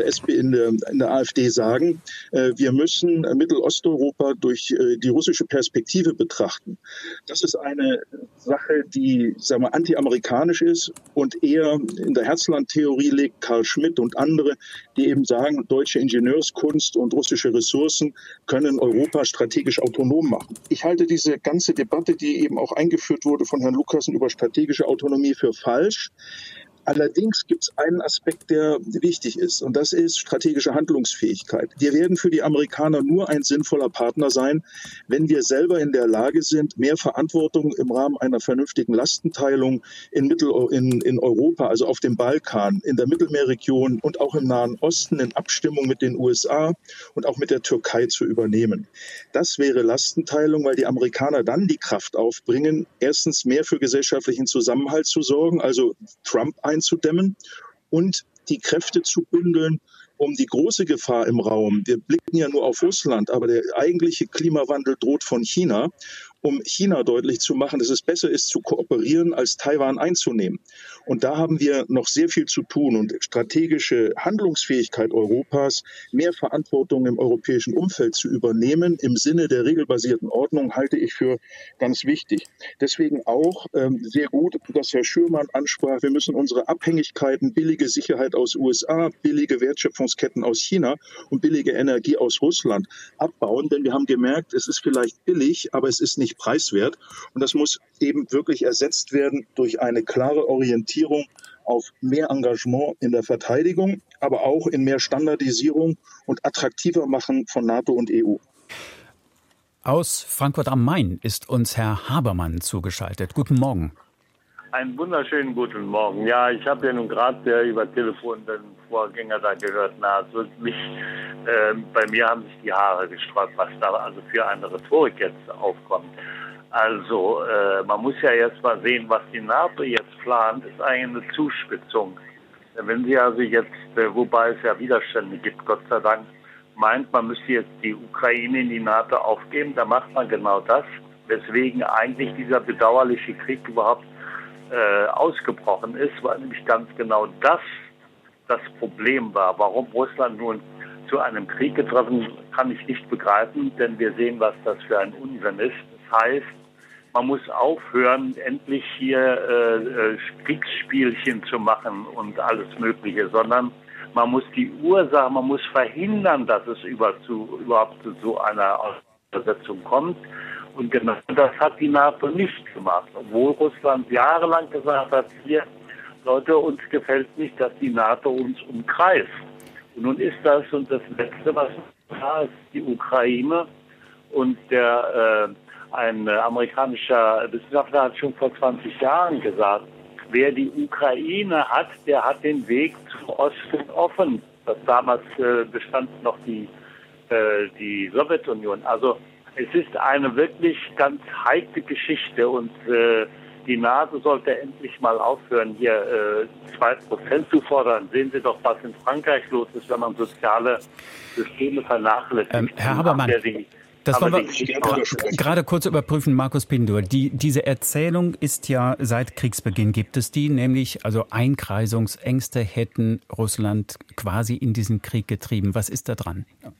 der AfD sagen, wir müssen Mittelosteuropa durch die russische Perspektive betrachten. Das ist eine Sache, die, anti-amerikanisch ist und eher in der Herzland-Theorie liegt. Karl Schmitt und andere, die eben sagen, deutsche Ingenieurskunst und russische Ressourcen können Europa strategisch autonom machen. Ich halte diese ganze Debatte, die eben auch eingeführt wurde von Herrn Lucassen über strategische Autonomie, für falsch. Allerdings gibt es einen Aspekt, der wichtig ist, und das ist strategische Handlungsfähigkeit. Wir werden für die Amerikaner nur ein sinnvoller Partner sein, wenn wir selber in der Lage sind, mehr Verantwortung im Rahmen einer vernünftigen Lastenteilung in Europa, also auf dem Balkan, in der Mittelmeerregion und auch im Nahen Osten in Abstimmung mit den USA und auch mit der Türkei zu übernehmen. Das wäre Lastenteilung, weil die Amerikaner dann die Kraft aufbringen, erstens mehr für gesellschaftlichen Zusammenhalt zu sorgen, also Trump einzudämmen und die Kräfte zu bündeln, um die große Gefahr im Raum, wir blicken ja nur auf Russland, aber der eigentliche Klimawandel droht von China, um China deutlich zu machen, dass es besser ist, zu kooperieren, als Taiwan einzunehmen. Und da haben wir noch sehr viel zu tun. Und strategische Handlungsfähigkeit Europas, mehr Verantwortung im europäischen Umfeld zu übernehmen, im Sinne der regelbasierten Ordnung, halte ich für ganz wichtig. Deswegen auch sehr gut, dass Herr Schürmann ansprach, wir müssen unsere Abhängigkeiten, billige Sicherheit aus USA, billige Wertschöpfungsketten aus China und billige Energie aus Russland abbauen. Denn wir haben gemerkt, es ist vielleicht billig, aber es ist nicht preiswert. Und das muss eben wirklich ersetzt werden durch eine klare Orientierung auf mehr Engagement in der Verteidigung, aber auch in mehr Standardisierung und attraktiver machen von NATO und EU. Aus Frankfurt am Main ist uns Herr Habermann zugeschaltet. Guten Morgen. Einen wunderschönen guten Morgen. Ja, ich habe ja nun gerade über Telefon den Vorgänger da gehört. Bei mir haben sich die Haare gesträubt, was da also für eine Rhetorik jetzt aufkommt. Also man muss ja erst mal sehen, was die NATO jetzt plant, ist eigentlich eine Zuspitzung. Wenn sie also jetzt, wobei es ja Widerstände gibt, Gott sei Dank, meint, man müsste jetzt die Ukraine in die NATO aufgeben, da macht man genau das, weswegen eigentlich dieser bedauerliche Krieg überhaupt ausgebrochen ist, weil nämlich ganz genau das Problem war. Warum Russland nun zu einem Krieg getroffen, kann ich nicht begreifen, denn wir sehen, was das für ein Unsinn ist. Das heißt, man muss aufhören, endlich hier Kriegsspielchen zu machen und alles Mögliche, sondern man muss die Ursache, man muss verhindern, dass es überhaupt zu so einer Auseinandersetzung kommt. Und genau das hat die NATO nicht gemacht, obwohl Russland jahrelang gesagt hat, hier, Leute, uns gefällt nicht, dass die NATO uns umkreist. Und nun ist das, und das Letzte, was da ist, die Ukraine. Und ein amerikanischer Wissenschaftler hat schon vor 20 Jahren gesagt, wer die Ukraine hat, der hat den Weg zum Osten offen. Damals bestand noch die Sowjetunion. Also es ist eine wirklich ganz heikle Geschichte und die NATO sollte endlich mal aufhören, hier 2% zu fordern. Sehen Sie doch, was in Frankreich los ist, wenn man soziale Systeme vernachlässigt. Herr Habermann, das wollen wir gerade kurz überprüfen, Markus Pindur. Diese Erzählung ist ja seit Kriegsbeginn gibt es die, nämlich also Einkreisungsängste hätten Russland quasi in diesen Krieg getrieben. Was ist da dran?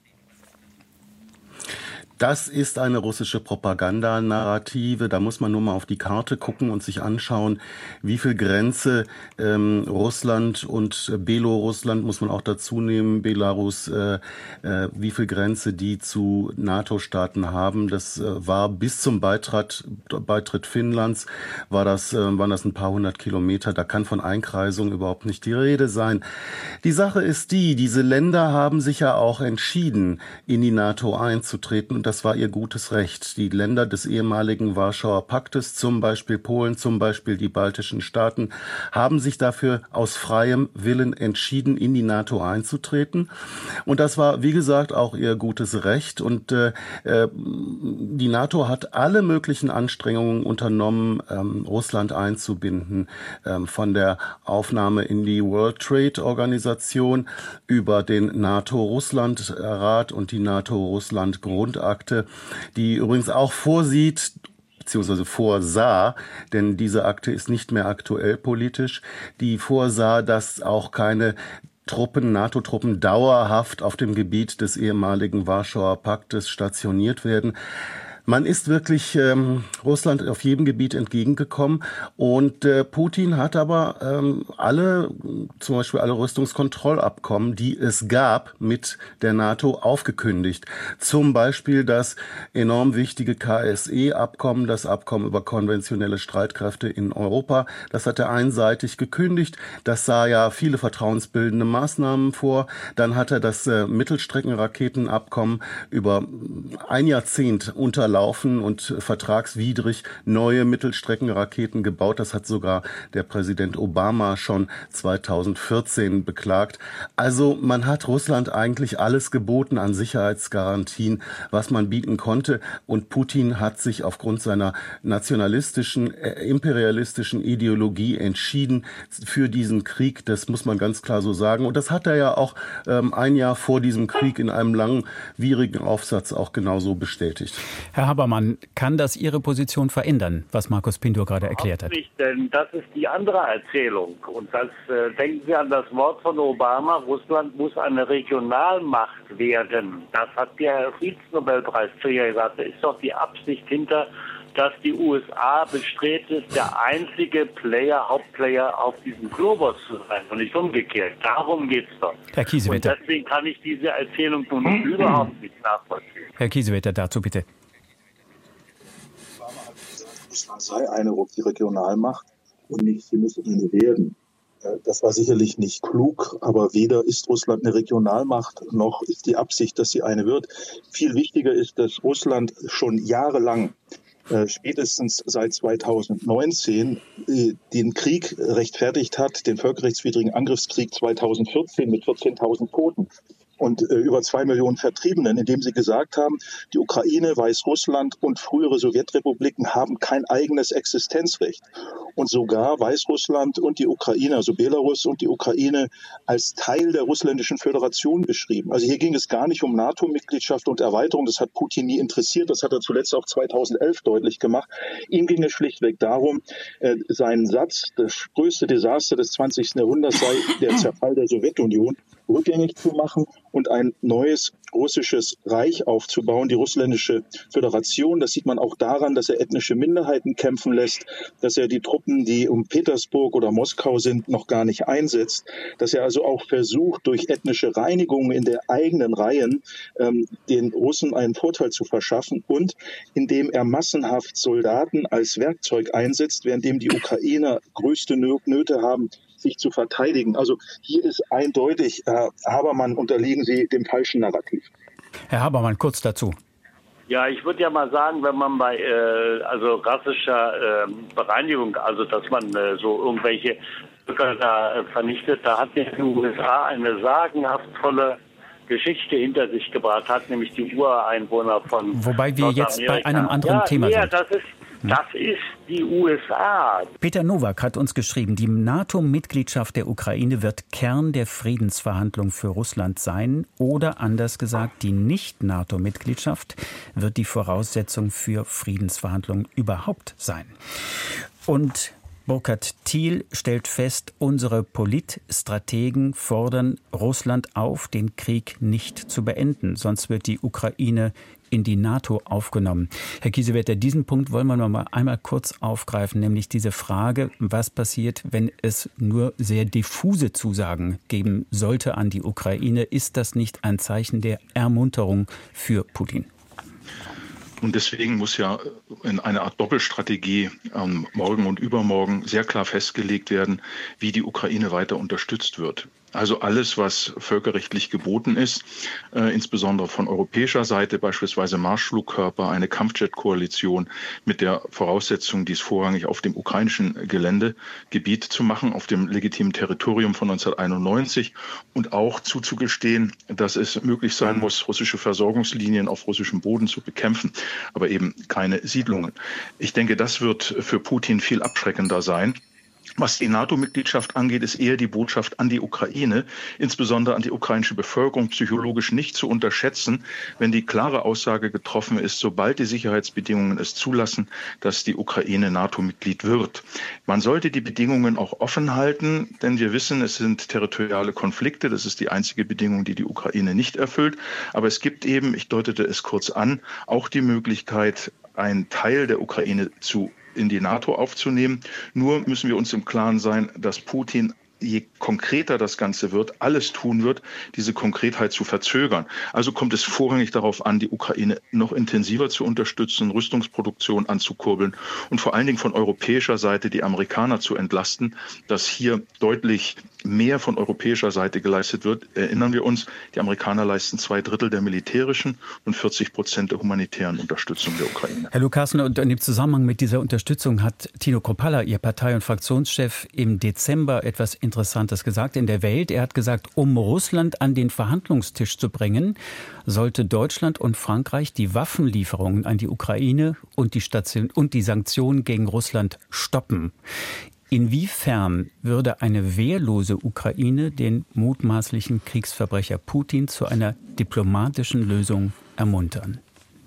Das ist eine russische Propagandanarrative. Da muss man nur mal auf die Karte gucken und sich anschauen, wie viel Grenze Russland und Belorussland, muss man auch dazu nehmen, Belarus, wie viel Grenze die zu NATO-Staaten haben. Das war bis zum Beitritt Finnlands, waren das ein paar hundert Kilometer. Da kann von Einkreisung überhaupt nicht die Rede sein. Die Sache ist diese Länder haben sich ja auch entschieden, in die NATO einzutreten. Das war ihr gutes Recht. Die Länder des ehemaligen Warschauer Paktes, zum Beispiel Polen, zum Beispiel die baltischen Staaten, haben sich dafür aus freiem Willen entschieden, in die NATO einzutreten. Und das war, wie gesagt, auch ihr gutes Recht. Und die NATO hat alle möglichen Anstrengungen unternommen, Russland einzubinden. Von der Aufnahme in die World Trade Organisation über den NATO-Russland-Rat und die NATO-Russland-Grundakte, die übrigens auch vorsieht, beziehungsweise vorsah, denn diese Akte ist nicht mehr aktuell politisch, die vorsah, dass auch keine NATO-Truppen dauerhaft auf dem Gebiet des ehemaligen Warschauer Paktes stationiert werden. Man ist wirklich Russland auf jedem Gebiet entgegengekommen und Putin hat aber zum Beispiel alle Rüstungskontrollabkommen, die es gab mit der NATO, aufgekündigt. Zum Beispiel das enorm wichtige KSE-Abkommen, das Abkommen über konventionelle Streitkräfte in Europa. Das hat er einseitig gekündigt. Das sah ja viele vertrauensbildende Maßnahmen vor. Dann hat er das Mittelstreckenraketenabkommen über ein Jahrzehnt unterlaufen und vertragswidrig neue Mittelstreckenraketen gebaut. Das hat sogar der Präsident Obama schon 2014 beklagt. Also man hat Russland eigentlich alles geboten an Sicherheitsgarantien, was man bieten konnte. Und Putin hat sich aufgrund seiner nationalistischen, imperialistischen Ideologie entschieden für diesen Krieg. Das muss man ganz klar so sagen. Und das hat er ja auch ein Jahr vor diesem Krieg in einem langwierigen Aufsatz auch genauso bestätigt. Herr Habermann, kann das Ihre Position verändern, was Markus Pindur gerade erklärt hat? Nicht, denn das ist die andere Erzählung. Und das denken Sie an das Wort von Obama, Russland muss eine Regionalmacht werden. Das hat der Friedensnobelpreisträger gesagt. Da ist doch die Absicht hinter, dass die USA bestrebt ist, der einzige Hauptplayer auf diesem Globus zu sein und nicht umgekehrt. Darum geht es doch. Herr Kiesewetter. Und deswegen kann ich diese Erzählung nun überhaupt nicht nachvollziehen. Herr Kiesewetter, dazu bitte. Russland sei eine Regionalmacht und nicht, sie müsse eine werden. Das war sicherlich nicht klug, aber weder ist Russland eine Regionalmacht, noch ist die Absicht, dass sie eine wird. Viel wichtiger ist, dass Russland schon jahrelang, spätestens seit 2019, den Krieg rechtfertigt hat, den völkerrechtswidrigen Angriffskrieg 2014 mit 14.000 Toten. Und über 2 Millionen Vertriebenen, indem sie gesagt haben, die Ukraine, Weißrussland und frühere Sowjetrepubliken haben kein eigenes Existenzrecht. und sogar Weißrussland und die Ukraine, also Belarus und die Ukraine, als Teil der russländischen Föderation beschrieben. Also hier ging es gar nicht um NATO-Mitgliedschaft und Erweiterung. Das hat Putin nie interessiert. Das hat er zuletzt auch 2011 deutlich gemacht. Ihm ging es schlichtweg darum, seinen Satz, das größte Desaster des 20. Jahrhunderts sei der Zerfall der Sowjetunion, rückgängig zu machen und ein neues russisches Reich aufzubauen, die russländische Föderation. Das sieht man auch daran, dass er ethnische Minderheiten kämpfen lässt, dass er die Truppen, die um Petersburg oder Moskau sind, noch gar nicht einsetzt, dass er also auch versucht, durch ethnische Reinigung in der eigenen Reihen den Russen einen Vorteil zu verschaffen und indem er massenhaft Soldaten als Werkzeug einsetzt, währenddem die Ukrainer größte Nöte haben, sich zu verteidigen. Also hier ist eindeutig, Herr Habermann, unterliegen Sie dem falschen Narrativ. Herr Habermann, kurz dazu. Ja, ich würde ja mal sagen, wenn man bei rassischer Bereinigung, also dass man so irgendwelche Völker da vernichtet, da hat die USA eine sagenhaft volle Geschichte hinter sich gebracht, hat nämlich die Ureinwohner von Wobei wir jetzt bei einem anderen Thema sind. Das ist die USA. Peter Nowak hat uns geschrieben, die NATO-Mitgliedschaft der Ukraine wird Kern der Friedensverhandlungen für Russland sein oder anders gesagt, die Nicht-NATO-Mitgliedschaft wird die Voraussetzung für Friedensverhandlungen überhaupt sein. Und Burkhard Thiel stellt fest, unsere Politstrategen fordern Russland auf, den Krieg nicht zu beenden, sonst wird die Ukraine in die NATO aufgenommen. Herr Kiesewetter, diesen Punkt wollen wir noch mal einmal kurz aufgreifen, nämlich diese Frage, was passiert, wenn es nur sehr diffuse Zusagen geben sollte an die Ukraine? Ist das nicht ein Zeichen der Ermunterung für Putin? Und deswegen muss ja in einer Art Doppelstrategie morgen und übermorgen sehr klar festgelegt werden, wie die Ukraine weiter unterstützt wird. Also alles, was völkerrechtlich geboten ist, insbesondere von europäischer Seite, beispielsweise Marschflugkörper, eine Kampfjet-Koalition mit der Voraussetzung, dies vorrangig auf dem ukrainischen Geländegebiet zu machen, auf dem legitimen Territorium von 1991 und auch zuzugestehen, dass es möglich sein muss, russische Versorgungslinien auf russischem Boden zu bekämpfen, aber eben keine Siedlungen. Ich denke, das wird für Putin viel abschreckender sein. Was die NATO-Mitgliedschaft angeht, ist eher die Botschaft an die Ukraine, insbesondere an die ukrainische Bevölkerung, psychologisch nicht zu unterschätzen, wenn die klare Aussage getroffen ist, sobald die Sicherheitsbedingungen es zulassen, dass die Ukraine NATO-Mitglied wird. Man sollte die Bedingungen auch offen halten, denn wir wissen, es sind territoriale Konflikte. Das ist die einzige Bedingung, die die Ukraine nicht erfüllt. Aber es gibt eben, ich deutete es kurz an, auch die Möglichkeit, einen Teil der Ukraine in die NATO aufzunehmen. Nur müssen wir uns im Klaren sein, dass Putin, je konkreter das Ganze wird, alles tun wird, diese Konkretheit zu verzögern. Also kommt es vorrangig darauf an, die Ukraine noch intensiver zu unterstützen, Rüstungsproduktion anzukurbeln und vor allen Dingen von europäischer Seite die Amerikaner zu entlasten, dass hier deutlich mehr von europäischer Seite geleistet wird. Erinnern wir uns, die Amerikaner leisten 2/3 der militärischen und 40% der humanitären Unterstützung der Ukraine. Herr Lukassen, und in dem Zusammenhang mit dieser Unterstützung hat Tino Kruppalla, Ihr Partei- und Fraktionschef, im Dezember etwas Interessantes gesagt in der Welt. Er hat gesagt, um Russland an den Verhandlungstisch zu bringen, sollte Deutschland und Frankreich die Waffenlieferungen an die Ukraine und die Sanktionen gegen Russland stoppen. Inwiefern würde eine wehrlose Ukraine den mutmaßlichen Kriegsverbrecher Putin zu einer diplomatischen Lösung ermuntern?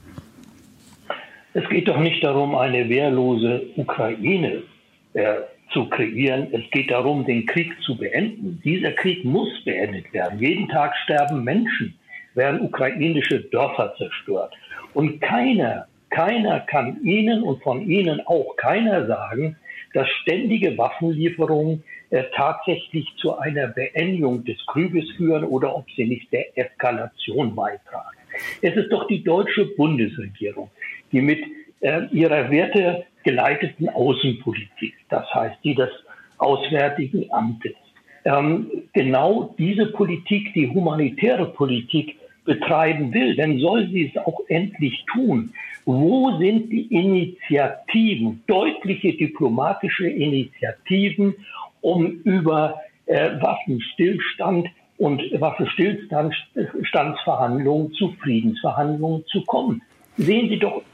Es geht doch nicht darum, eine wehrlose Ukraine zu kreieren. Es geht darum, den Krieg zu beenden. Dieser Krieg muss beendet werden. Jeden Tag sterben Menschen, werden ukrainische Dörfer zerstört. Und keiner kann Ihnen und von Ihnen auch keiner sagen, dass ständige Waffenlieferungen tatsächlich zu einer Beendigung des Krieges führen oder ob sie nicht der Eskalation beitragen. Es ist doch die deutsche Bundesregierung, die mit ihrer wertegeleiteten Außenpolitik, das heißt die des Auswärtigen Amtes, genau diese Politik, die humanitäre Politik betreiben will, dann soll sie es auch endlich tun. Wo sind die Initiativen, deutliche diplomatische Initiativen, um über Waffenstillstand und Waffenstillstandsverhandlungen zu Friedensverhandlungen zu kommen? Sehen Sie doch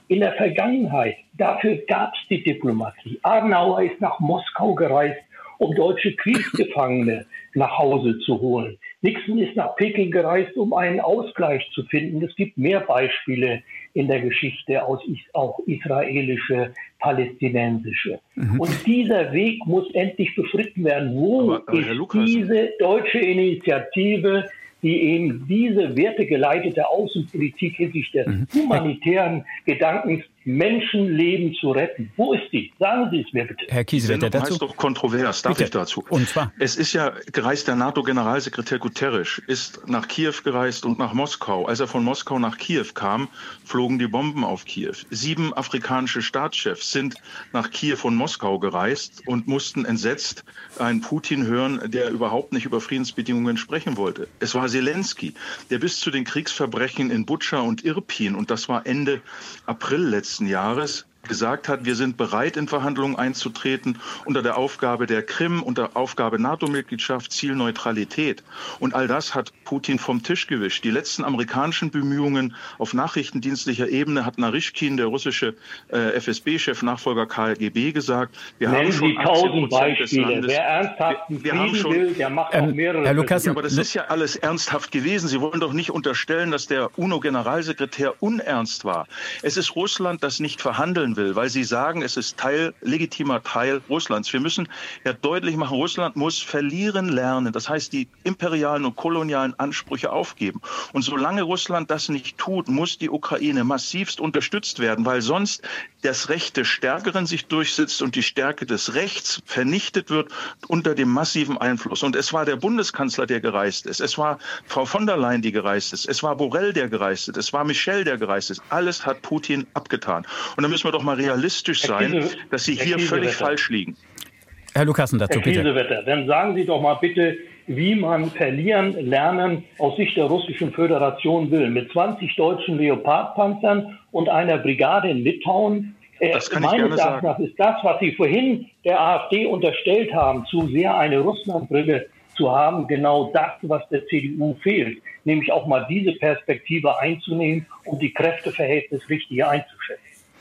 in der Vergangenheit, dafür gab es die Diplomatie. Adenauer ist nach Moskau gereist, um deutsche Kriegsgefangene nach Hause zu holen. Nixon ist nach Peking gereist, um einen Ausgleich zu finden. Es gibt mehr Beispiele in der Geschichte, auch israelische, palästinensische. Und dieser Weg muss endlich beschritten werden. Wo ist diese deutsche Initiative, die eben diese wertegeleitete Außenpolitik hinsichtlich des humanitären Gedankens, Menschenleben zu retten? Wo ist die? Sagen Sie es mir bitte. Herr Kiesewetter, dazu? Heißt doch kontrovers. Darf ich dazu? Und zwar? Es ist ja gereist, der NATO-Generalsekretär Guterres ist nach Kiew gereist und nach Moskau. Als er von Moskau nach Kiew kam, flogen die Bomben auf Kiew. 7 afrikanische Staatschefs sind nach Kiew und Moskau gereist und mussten entsetzt einen Putin hören, der überhaupt nicht über Friedensbedingungen sprechen wollte. Es war Zelensky, der bis zu den Kriegsverbrechen in Butscha und Irpin, und das war Ende April letzten Jahres, gesagt hat, wir sind bereit, in Verhandlungen einzutreten unter der Aufgabe der Krim, unter Aufgabe NATO-Mitgliedschaft, Ziel Neutralität. Und all das hat Putin vom Tisch gewischt. Die letzten amerikanischen Bemühungen auf nachrichtendienstlicher Ebene hat Naryshkin, der russische FSB-Chef, Nachfolger KGB, gesagt, wir haben schon 1000 Beispiele. Wer ernsthaften Frieden will, der macht auch mehrere. Herr Lukassen, aber das ist ja alles ernsthaft gewesen. Sie wollen doch nicht unterstellen, dass der UNO-Generalsekretär unernst war. Es ist Russland, das nicht verhandeln will, weil sie sagen, es ist legitimer Teil Russlands. Wir müssen ja deutlich machen, Russland muss verlieren lernen. Das heißt, die imperialen und kolonialen Ansprüche aufgeben. Und solange Russland das nicht tut, muss die Ukraine massivst unterstützt werden, weil sonst das Recht des Stärkeren sich durchsetzt und die Stärke des Rechts vernichtet wird unter dem massiven Einfluss. Und es war der Bundeskanzler, der gereist ist. Es war Frau von der Leyen, die gereist ist. Es war Borrell, der gereist ist. Es war Michel, der gereist ist. Alles hat Putin abgetan. Und da müssen wir doch mal realistisch sein, dass Sie hier völlig falsch liegen. Herr Lukassen dazu, bitte. Herr Kiesewetter, dann sagen Sie doch mal bitte, wie man verlieren lernen aus Sicht der Russischen Föderation will. Mit 20 deutschen Leopardpanzern und einer Brigade in Litauen. Das kann ich gerne sagen. Meines Erachtens ist das, was Sie vorhin der AfD unterstellt haben, zu sehr eine Russlandbrille zu haben, genau das, was der CDU fehlt. Nämlich auch mal diese Perspektive einzunehmen und die Kräfteverhältnisse richtig einzuschätzen.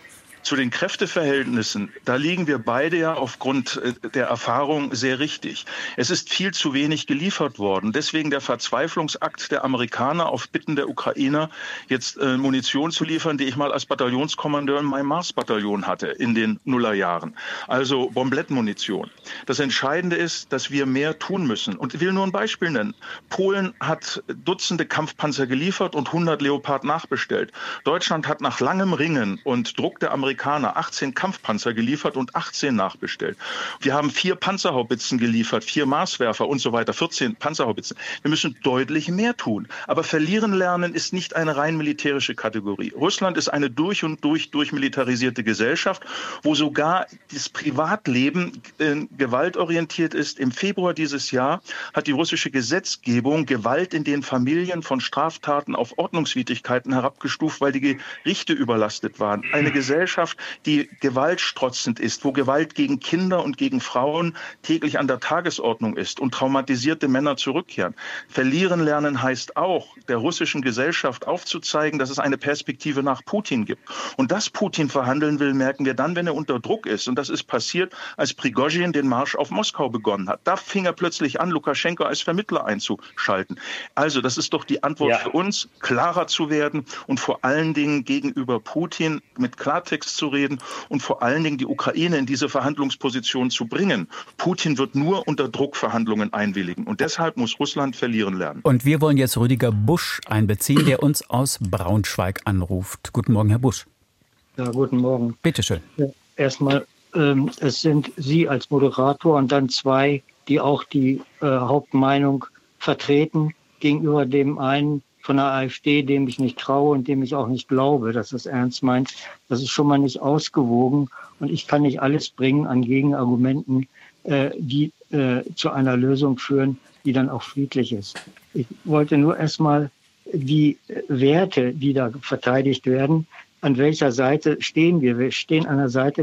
Zu den Kräfteverhältnissen, da liegen wir beide ja aufgrund der Erfahrung sehr richtig. Es ist viel zu wenig geliefert worden. Deswegen der Verzweiflungsakt der Amerikaner auf Bitten der Ukrainer, jetzt Munition zu liefern, die ich mal als Bataillonskommandeur in meinem Mars-Bataillon hatte in den Nullerjahren. Also Bomblettmunition. Das Entscheidende ist, dass wir mehr tun müssen. Und ich will nur ein Beispiel nennen. Polen hat Dutzende Kampfpanzer geliefert und 100 Leopard nachbestellt. Deutschland hat nach langem Ringen und Druck der Amerikaner 18 Kampfpanzer geliefert und 18 nachbestellt. Wir haben 4 Panzerhaubitzen geliefert, 4 Marswerfer und so weiter, 14 Panzerhaubitzen. Wir müssen deutlich mehr tun. Aber verlieren lernen ist nicht eine rein militärische Kategorie. Russland ist eine durch und durch durchmilitarisierte Gesellschaft, wo sogar das Privatleben gewaltorientiert ist. Im Februar dieses Jahr hat die russische Gesetzgebung Gewalt in den Familien von Straftaten auf Ordnungswidrigkeiten herabgestuft, weil die Gerichte überlastet waren. Eine Gesellschaft, die gewaltstrotzend ist, wo Gewalt gegen Kinder und gegen Frauen täglich an der Tagesordnung ist und traumatisierte Männer zurückkehren. Verlieren lernen heißt auch, der russischen Gesellschaft aufzuzeigen, dass es eine Perspektive nach Putin gibt. Und dass Putin verhandeln will, merken wir dann, wenn er unter Druck ist. Und das ist passiert, als Prigozhin den Marsch auf Moskau begonnen hat. Da fing er plötzlich an, Lukaschenko als Vermittler einzuschalten. Also das ist doch die Antwort für uns, klarer zu werden und vor allen Dingen gegenüber Putin mit Klartext zu reden und vor allen Dingen die Ukraine in diese Verhandlungsposition zu bringen. Putin wird nur unter Druck Verhandlungen einwilligen. Und deshalb muss Russland verlieren lernen. Und wir wollen jetzt Rüdiger Busch einbeziehen, der uns aus Braunschweig anruft. Guten Morgen, Herr Busch. Ja, guten Morgen. Bitte schön. Ja, erstmal, es sind Sie als Moderator und dann 2, die auch die Hauptmeinung vertreten gegenüber dem einen von der AfD, dem ich nicht traue und dem ich auch nicht glaube, dass es ernst meint. Das ist schon mal nicht ausgewogen und ich kann nicht alles bringen an Gegenargumenten, die zu einer Lösung führen, die dann auch friedlich ist. Ich wollte nur erstmal die Werte, die da verteidigt werden, an welcher Seite stehen wir? Wir stehen an der Seite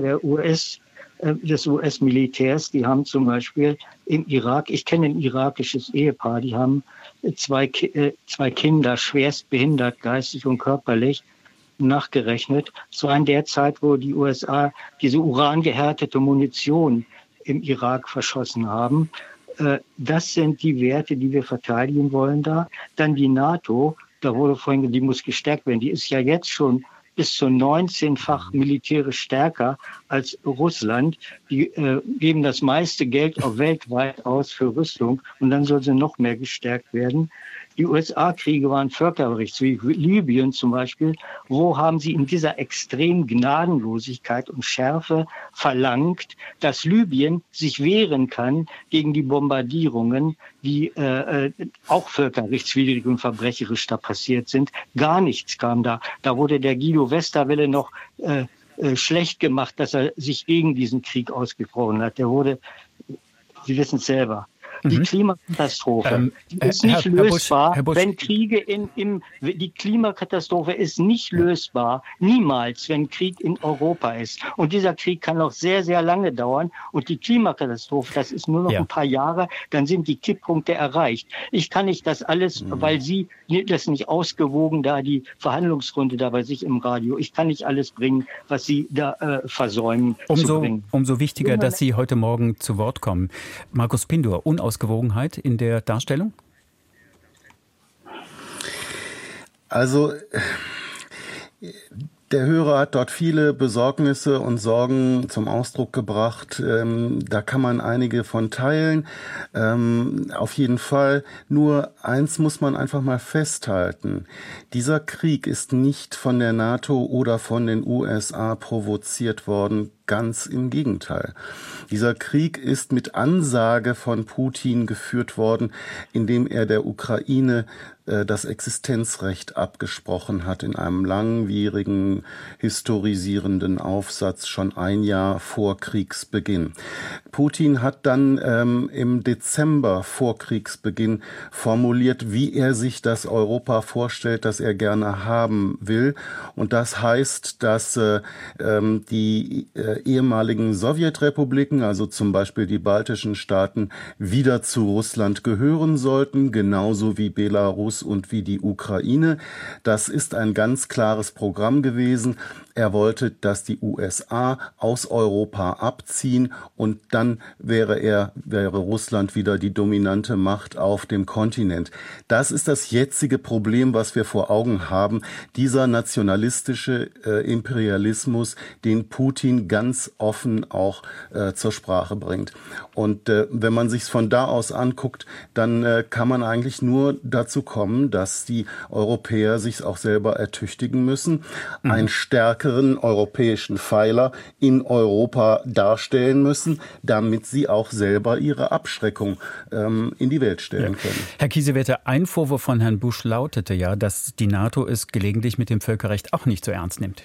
des US-Militärs. Die haben zum Beispiel im Irak, ich kenne ein irakisches Ehepaar, die haben zwei Kinder, schwerst behindert, geistig und körperlich. nachgerechnet. So in der Zeit, wo die USA diese urangehärtete Munition im Irak verschossen haben. Das sind die Werte, die wir verteidigen wollen da. Dann die NATO, da wurde vorhin gesagt, die muss gestärkt werden. Die ist ja jetzt schon bis zu 19-fach militärisch stärker als Russland. Die geben das meiste Geld auch weltweit aus für Rüstung und dann soll sie noch mehr gestärkt werden. Die USA-Kriege waren Völkerrechts, wie Libyen zum Beispiel. Wo haben sie in dieser extremen Gnadenlosigkeit und Schärfe verlangt, dass Libyen sich wehren kann gegen die Bombardierungen, die auch völkerrechtswidrig und verbrecherisch da passiert sind? Gar nichts kam da. Da wurde der Guido Westerwelle noch schlecht gemacht, dass er sich gegen diesen Krieg ausgesprochen hat. Der wurde, Sie wissen es selber. Die Klimakatastrophe die ist nicht lösbar, Herr Busch, wenn Kriege die Klimakatastrophe ist nicht lösbar, niemals, wenn Krieg in Europa ist. Und dieser Krieg kann noch sehr, sehr lange dauern. Und die Klimakatastrophe, das ist nur noch ein paar Jahre, dann sind die Kipppunkte erreicht. Ich kann nicht das alles, weil Sie das nicht ausgewogen, da die Verhandlungsrunde da bei sich im Radio, ich kann nicht alles bringen, was Sie da versäumen zu bringen. Umso wichtiger, dass Sie heute Morgen zu Wort kommen. Markus Pindur, Unausgewogenheit in der Darstellung? Also der Hörer hat dort viele Besorgnisse und Sorgen zum Ausdruck gebracht. Da kann man einige von teilen. Auf jeden Fall. Nur eins muss man einfach mal festhalten. Dieser Krieg ist nicht von der NATO oder von den USA provoziert worden. Ganz im Gegenteil. Dieser Krieg ist mit Ansage von Putin geführt worden, indem er der Ukraine das Existenzrecht abgesprochen hat in einem langwierigen, historisierenden Aufsatz schon ein Jahr vor Kriegsbeginn. Putin hat dann im Dezember vor Kriegsbeginn formuliert, wie er sich das Europa vorstellt, das er gerne haben will. Und das heißt, dass die ehemaligen Sowjetrepubliken, also zum Beispiel die baltischen Staaten, wieder zu Russland gehören sollten, genauso wie Belarus und wie die Ukraine. Das ist ein ganz klares Programm gewesen. Er wollte, dass die USA aus Europa abziehen und dann wäre Russland wieder die dominante Macht auf dem Kontinent. Das ist das jetzige Problem, was wir vor Augen haben. Dieser nationalistische Imperialismus, den Putin ganz offen auch zur Sprache bringt. Und wenn man sich von da aus anguckt, dann kann man eigentlich nur dazu kommen, dass die Europäer sich auch selber ertüchtigen müssen, einen stärkeren europäischen Pfeiler in Europa darstellen müssen, damit sie auch selber ihre Abschreckung in die Welt stellen können. Herr Kiesewetter, ein Vorwurf von Herrn Busch lautete ja, dass die NATO es gelegentlich mit dem Völkerrecht auch nicht so ernst nimmt.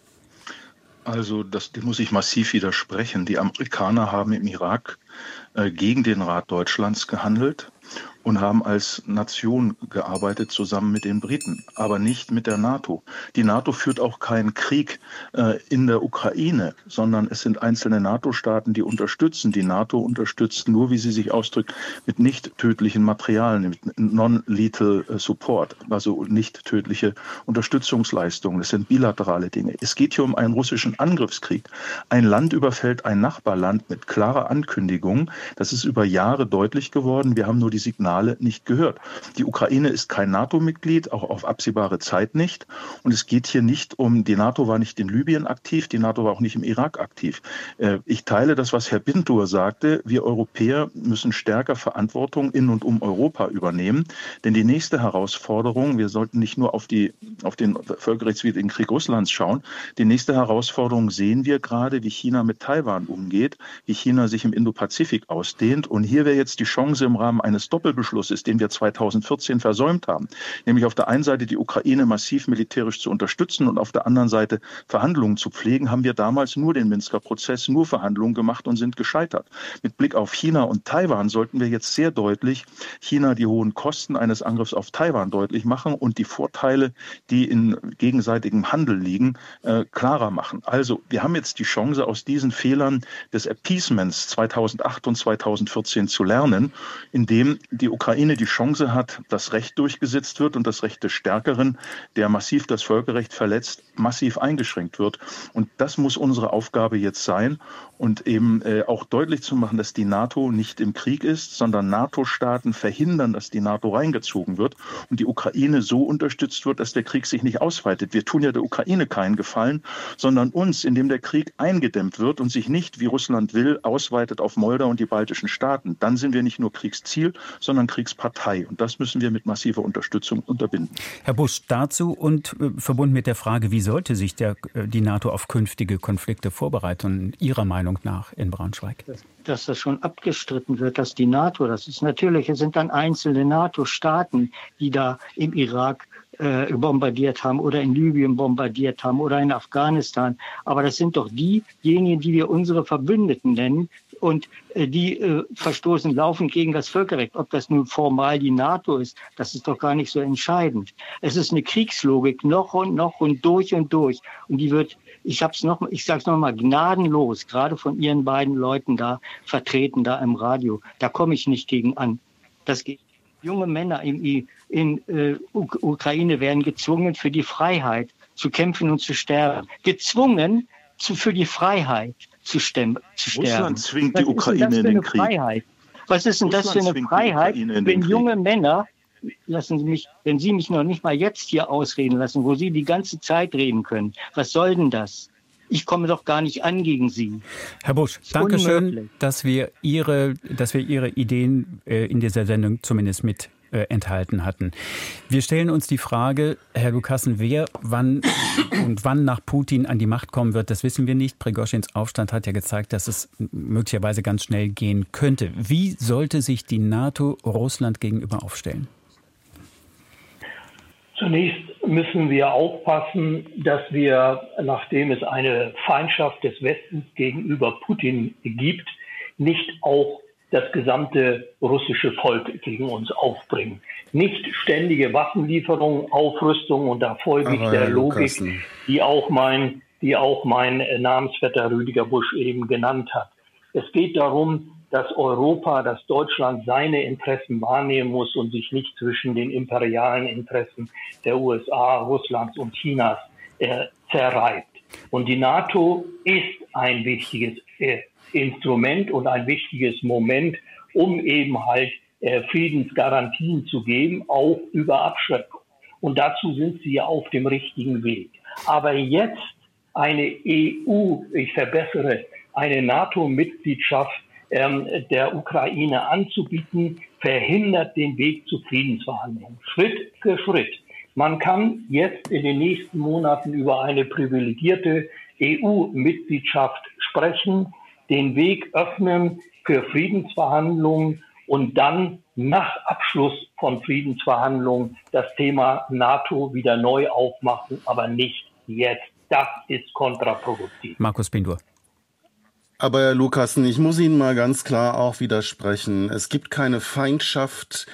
Also dem muss ich massiv widersprechen. Die Amerikaner haben im Irak gegen den Rat Deutschlands gehandelt und haben als Nation gearbeitet zusammen mit den Briten, aber nicht mit der NATO. Die NATO führt auch keinen Krieg in der Ukraine, sondern es sind einzelne NATO-Staaten, die unterstützen. Die NATO unterstützt nur, wie sie sich ausdrückt, mit nicht tödlichen Materialien, mit non-lethal support, also nicht tödliche Unterstützungsleistungen. Das sind bilaterale Dinge. Es geht hier um einen russischen Angriffskrieg. Ein Land überfällt ein Nachbarland mit klarer Ankündigung. Das ist über Jahre deutlich geworden. Wir haben nur die Signale nicht gehört. Die Ukraine ist kein NATO-Mitglied, auch auf absehbare Zeit nicht. Und es geht hier nicht die NATO war nicht in Libyen aktiv, die NATO war auch nicht im Irak aktiv. Ich teile das, was Herr Pindur sagte. Wir Europäer müssen stärker Verantwortung in und um Europa übernehmen. Denn die nächste Herausforderung, wir sollten nicht nur auf den völkerrechtswidrigen Krieg Russlands schauen. Die nächste Herausforderung sehen wir gerade, wie China mit Taiwan umgeht, wie China sich im Indopazifik ausdehnt. Und hier wäre jetzt die Chance im Rahmen eines Doppelbeschlusses, den wir 2014 versäumt haben, nämlich auf der einen Seite die Ukraine massiv militärisch zu unterstützen und auf der anderen Seite Verhandlungen zu pflegen, haben wir damals nur den Minsker Prozess, nur Verhandlungen gemacht und sind gescheitert. Mit Blick auf China und Taiwan sollten wir jetzt sehr deutlich China die hohen Kosten eines Angriffs auf Taiwan deutlich machen und die Vorteile, die in gegenseitigem Handel liegen, klarer machen. Also wir haben jetzt die Chance, aus diesen Fehlern des Appeasements 2008 und 2014 zu lernen, indem die Ukraine die Chance hat, dass Recht durchgesetzt wird und das Recht des Stärkeren, der massiv das Völkerrecht verletzt, massiv eingeschränkt wird. Und das muss unsere Aufgabe jetzt sein und eben auch deutlich zu machen, dass die NATO nicht im Krieg ist, sondern NATO-Staaten verhindern, dass die NATO reingezogen wird und die Ukraine so unterstützt wird, dass der Krieg sich nicht ausweitet. Wir tun ja der Ukraine keinen Gefallen, sondern uns, indem der Krieg eingedämmt wird und sich nicht, wie Russland will, ausweitet auf Moldau und die baltischen Staaten. Dann sind wir nicht nur Kriegsziel, sondern Kriegspartei. Und das müssen wir mit massiver Unterstützung unterbinden. Herr Busch, dazu und verbunden mit der Frage, wie sollte sich die NATO auf künftige Konflikte vorbereiten, Ihrer Meinung nach in Braunschweig? Dass das schon abgestritten wird, dass die NATO, das ist natürlich, es sind dann einzelne NATO-Staaten, die da im Irak bombardiert haben oder in Libyen bombardiert haben oder in Afghanistan. Aber das sind doch diejenigen, die wir unsere Verbündeten nennen und die verstoßen laufend gegen das Völkerrecht. Ob das nun formal die NATO ist, das ist doch gar nicht so entscheidend. Es ist eine Kriegslogik noch und durch und durch. Und die wird, ich sag's noch mal, gnadenlos, gerade von Ihren beiden Leuten da vertreten, da im Radio. Da komme ich nicht gegen an. Das geht. Junge Männer in Ukraine werden gezwungen, für die Freiheit zu kämpfen und zu sterben. Gezwungen, für die Freiheit zu sterben. Russland zwingt die Ukraine in den Krieg. Freiheit? Was ist denn das für eine Freiheit, wenn junge Männer, wenn Sie mich noch nicht mal jetzt hier ausreden lassen, wo Sie die ganze Zeit reden können, was soll denn das? Ich komme doch gar nicht an gegen Sie. Herr Busch, danke schön, dass wir Ihre Ideen in dieser Sendung zumindest mit enthalten hatten. Wir stellen uns die Frage, Herr Lukassen, wer wann nach Putin an die Macht kommen wird, das wissen wir nicht. Prigoschins Aufstand hat ja gezeigt, dass es möglicherweise ganz schnell gehen könnte. Wie sollte sich die NATO Russland gegenüber aufstellen? Zunächst müssen wir aufpassen, dass wir, nachdem es eine Feindschaft des Westens gegenüber Putin gibt, nicht auch das gesamte russische Volk gegen uns aufbringen. Nicht ständige Waffenlieferungen, Aufrüstung, und da folge ich der Logik, die auch mein Namensvetter Rüdiger Busch eben genannt hat. Es geht darum, dass Europa, dass Deutschland seine Interessen wahrnehmen muss und sich nicht zwischen den imperialen Interessen der USA, Russlands und Chinas zerreibt. Und die NATO ist ein wichtiges Instrument und ein wichtiges Moment, um eben halt Friedensgarantien zu geben, auch über Abschreckung. Und dazu sind sie ja auf dem richtigen Weg. Aber jetzt eine eine NATO-Mitgliedschaft der Ukraine anzubieten, verhindert den Weg zu Friedensverhandlungen. Schritt für Schritt. Man kann jetzt in den nächsten Monaten über eine privilegierte EU-Mitgliedschaft sprechen, den Weg öffnen für Friedensverhandlungen und dann nach Abschluss von Friedensverhandlungen das Thema NATO wieder neu aufmachen, aber nicht jetzt. Das ist kontraproduktiv. Markus Pindur. Aber Herr Lukassen, ich muss Ihnen mal ganz klar auch widersprechen. Es gibt keine Feindschaft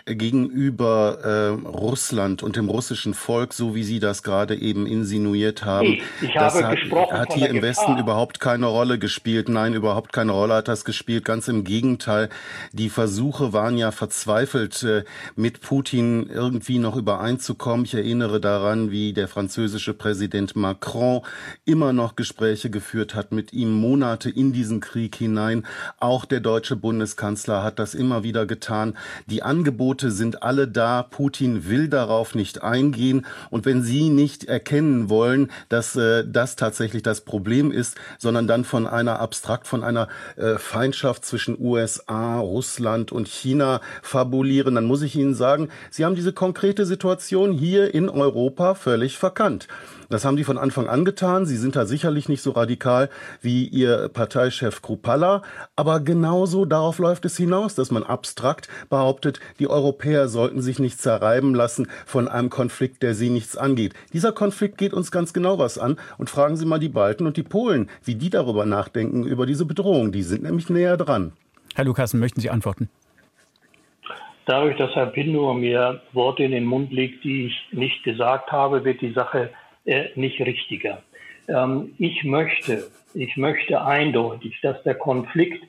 gegenüber Russland und dem russischen Volk, so wie Sie das gerade eben insinuiert haben. Das hat hier im Westen überhaupt keine Rolle gespielt. Nein, überhaupt keine Rolle hat das gespielt. Ganz im Gegenteil. Die Versuche waren ja verzweifelt, mit Putin irgendwie noch übereinzukommen. Ich erinnere daran, wie der französische Präsident Macron immer noch Gespräche geführt hat mit ihm, Monate in diesen Krieg hinein. Auch der deutsche Bundeskanzler hat das immer wieder getan. Die Angebote sind alle da. Putin will darauf nicht eingehen. Und wenn Sie nicht erkennen wollen, dass das tatsächlich das Problem ist, sondern dann von einer Feindschaft zwischen USA, Russland und China fabulieren, dann muss ich Ihnen sagen, Sie haben diese konkrete Situation hier in Europa völlig verkannt. Das haben die von Anfang an getan. Sie sind da sicherlich nicht so radikal wie Ihr Parteichef Kruppalla. Aber genauso darauf läuft es hinaus, dass man abstrakt behauptet, die Europäer sollten sich nicht zerreiben lassen von einem Konflikt, der sie nichts angeht. Dieser Konflikt geht uns ganz genau was an. Und fragen Sie mal die Balten und die Polen, wie die darüber nachdenken, über diese Bedrohung. Die sind nämlich näher dran. Herr Lukassen, möchten Sie antworten? Dadurch, dass Herr Pindur mir Worte in den Mund legt, die ich nicht gesagt habe, wird die Sache nicht richtiger. Ich möchte eindeutig, dass der Konflikt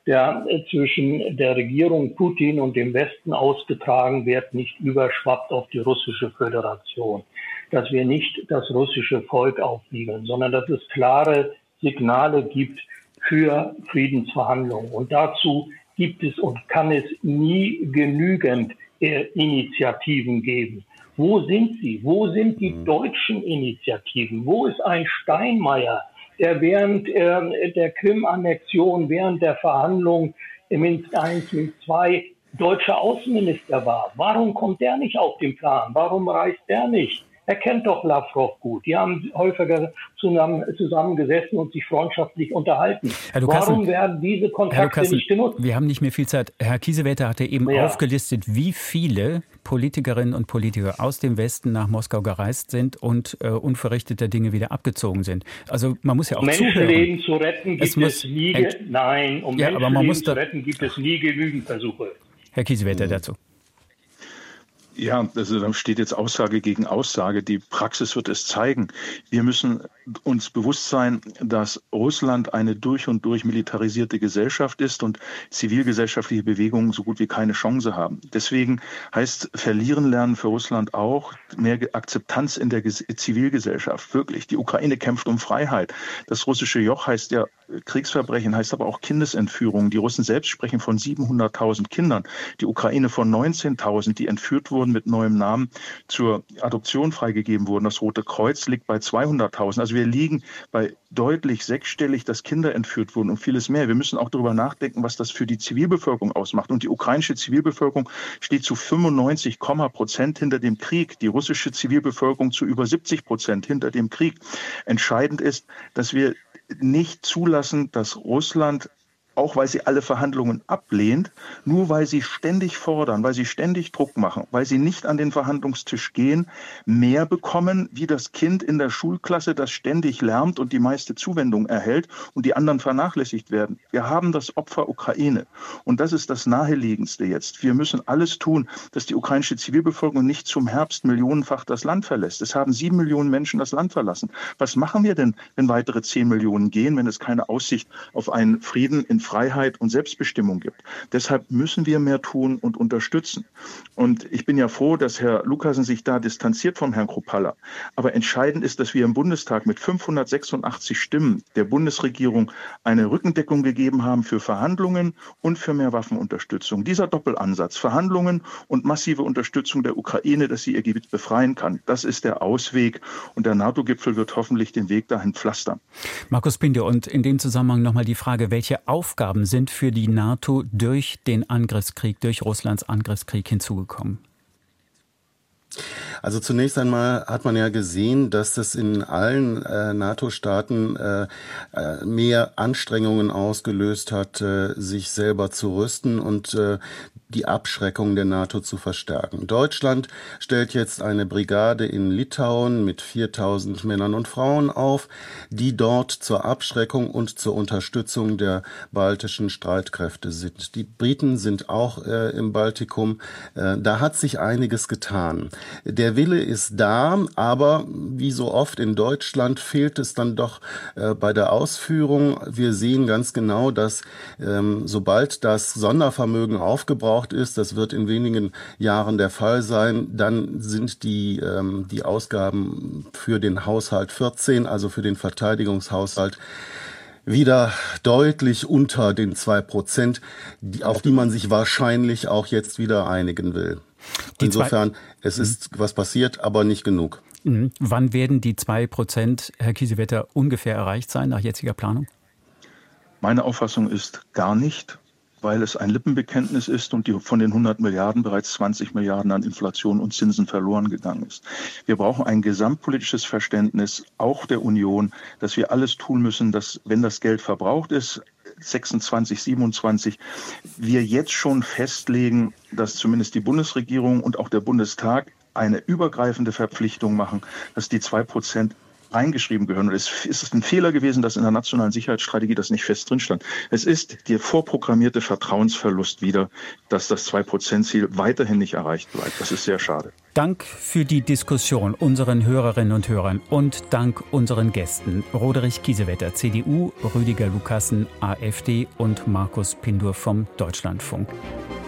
der zwischen der Regierung Putin und dem Westen ausgetragen wird, nicht überschwappt auf die russische Föderation. Dass wir nicht das russische Volk aufwiegeln, sondern dass es klare Signale gibt für Friedensverhandlungen. Und dazu gibt es und kann es nie genügend Initiativen geben. Wo sind sie? Wo sind die deutschen Initiativen? Wo ist ein Steinmeier, der während der Krim-Annexion, während der Verhandlungen im Minsk I, Minsk II deutscher Außenminister war? Warum kommt der nicht auf den Plan? Warum reist der nicht? Er kennt doch Lavrov gut. Die haben häufiger zusammengesessen und sich freundschaftlich unterhalten. Warum werden diese Kontakte nicht genutzt? Wir haben nicht mehr viel Zeit. Herr Kiesewetter hatte eben aufgelistet, wie viele Politikerinnen und Politiker aus dem Westen nach Moskau gereist sind und unverrichteter Dinge wieder abgezogen sind. Also man muss ja auch zuhören. Menschenleben zu retten gibt es nie. Nein, um Menschenleben zu retten gibt es nie genügend Versuche. Herr Kiesewetter dazu. Ja, also da steht jetzt Aussage gegen Aussage. Die Praxis wird es zeigen. Wir müssen uns bewusst sein, dass Russland eine durch und durch militarisierte Gesellschaft ist und zivilgesellschaftliche Bewegungen so gut wie keine Chance haben. Deswegen heißt verlieren lernen für Russland auch mehr Akzeptanz in der Zivilgesellschaft. Wirklich. Die Ukraine kämpft um Freiheit. Das russische Joch heißt ja Kriegsverbrechen, heißt aber auch Kindesentführung. Die Russen selbst sprechen von 700.000 Kindern. Die Ukraine von 19.000, die entführt wurden mit neuem Namen, zur Adoption freigegeben wurden. Das Rote Kreuz liegt bei 200.000. Also wir liegen bei deutlich sechsstellig, dass Kinder entführt wurden und vieles mehr. Wir müssen auch darüber nachdenken, was das für die Zivilbevölkerung ausmacht. Und die ukrainische Zivilbevölkerung steht zu 95% hinter dem Krieg. Die russische Zivilbevölkerung zu über 70% hinter dem Krieg. Entscheidend ist, dass wir nicht zulassen, dass Russland, auch weil sie alle Verhandlungen ablehnt, nur weil sie ständig fordern, weil sie ständig Druck machen, weil sie nicht an den Verhandlungstisch gehen, mehr bekommen wie das Kind in der Schulklasse, das ständig lärmt und die meiste Zuwendung erhält und die anderen vernachlässigt werden. Wir haben das Opfer Ukraine und das ist das Naheliegendste jetzt. Wir müssen alles tun, dass die ukrainische Zivilbevölkerung nicht zum Herbst millionenfach das Land verlässt. Es haben 7 Millionen Menschen das Land verlassen. Was machen wir denn, wenn weitere 10 Millionen gehen, wenn es keine Aussicht auf einen Frieden in Freiheit und Selbstbestimmung gibt? Deshalb müssen wir mehr tun und unterstützen. Und ich bin ja froh, dass Herr Lukasen sich da distanziert vom Herrn Kruppalla. Aber entscheidend ist, dass wir im Bundestag mit 586 Stimmen der Bundesregierung eine Rückendeckung gegeben haben für Verhandlungen und für mehr Waffenunterstützung. Dieser Doppelansatz, Verhandlungen und massive Unterstützung der Ukraine, dass sie ihr Gebiet befreien kann, das ist der Ausweg. Und der NATO-Gipfel wird hoffentlich den Weg dahin pflastern. Markus Pinde, und in dem Zusammenhang nochmal die Frage, welche Aufgaben sind für die NATO durch den Angriffskrieg, durch Russlands Angriffskrieg hinzugekommen? Also zunächst einmal hat man ja gesehen, dass das in allen NATO-Staaten mehr Anstrengungen ausgelöst hat, sich selber zu rüsten und die Abschreckung der NATO zu verstärken. Deutschland stellt jetzt eine Brigade in Litauen mit 4.000 Männern und Frauen auf, die dort zur Abschreckung und zur Unterstützung der baltischen Streitkräfte sind. Die Briten sind auch im Baltikum. Da hat sich einiges getan. Der Wille ist da, aber wie so oft in Deutschland fehlt es dann doch bei der Ausführung. Wir sehen ganz genau, dass sobald das Sondervermögen aufgebraucht ist, das wird in wenigen Jahren der Fall sein, dann sind die Ausgaben für den Haushalt 14, also für den Verteidigungshaushalt, wieder deutlich unter den 2%, auf die man sich wahrscheinlich auch jetzt wieder einigen will. Insofern, es ist was passiert, aber nicht genug. Wann werden die 2%, Herr Kiesewetter, ungefähr erreicht sein nach jetziger Planung? Meine Auffassung ist gar nicht, weil es ein Lippenbekenntnis ist und von den 100 Milliarden bereits 20 Milliarden an Inflation und Zinsen verloren gegangen ist. Wir brauchen ein gesamtpolitisches Verständnis, auch der Union, dass wir alles tun müssen, dass, wenn das Geld verbraucht ist, 26, 27, wir jetzt schon festlegen, dass zumindest die Bundesregierung und auch der Bundestag eine übergreifende Verpflichtung machen, dass die 2% reingeschrieben gehören. Und es ist ein Fehler gewesen, dass in der nationalen Sicherheitsstrategie das nicht fest drin stand. Es ist der vorprogrammierte Vertrauensverlust wieder, dass das 2%-Ziel weiterhin nicht erreicht bleibt. Das ist sehr schade. Dank für die Diskussion unseren Hörerinnen und Hörern und Dank unseren Gästen Roderich Kiesewetter, CDU, Rüdiger Lukassen, AfD und Markus Pindur vom Deutschlandfunk.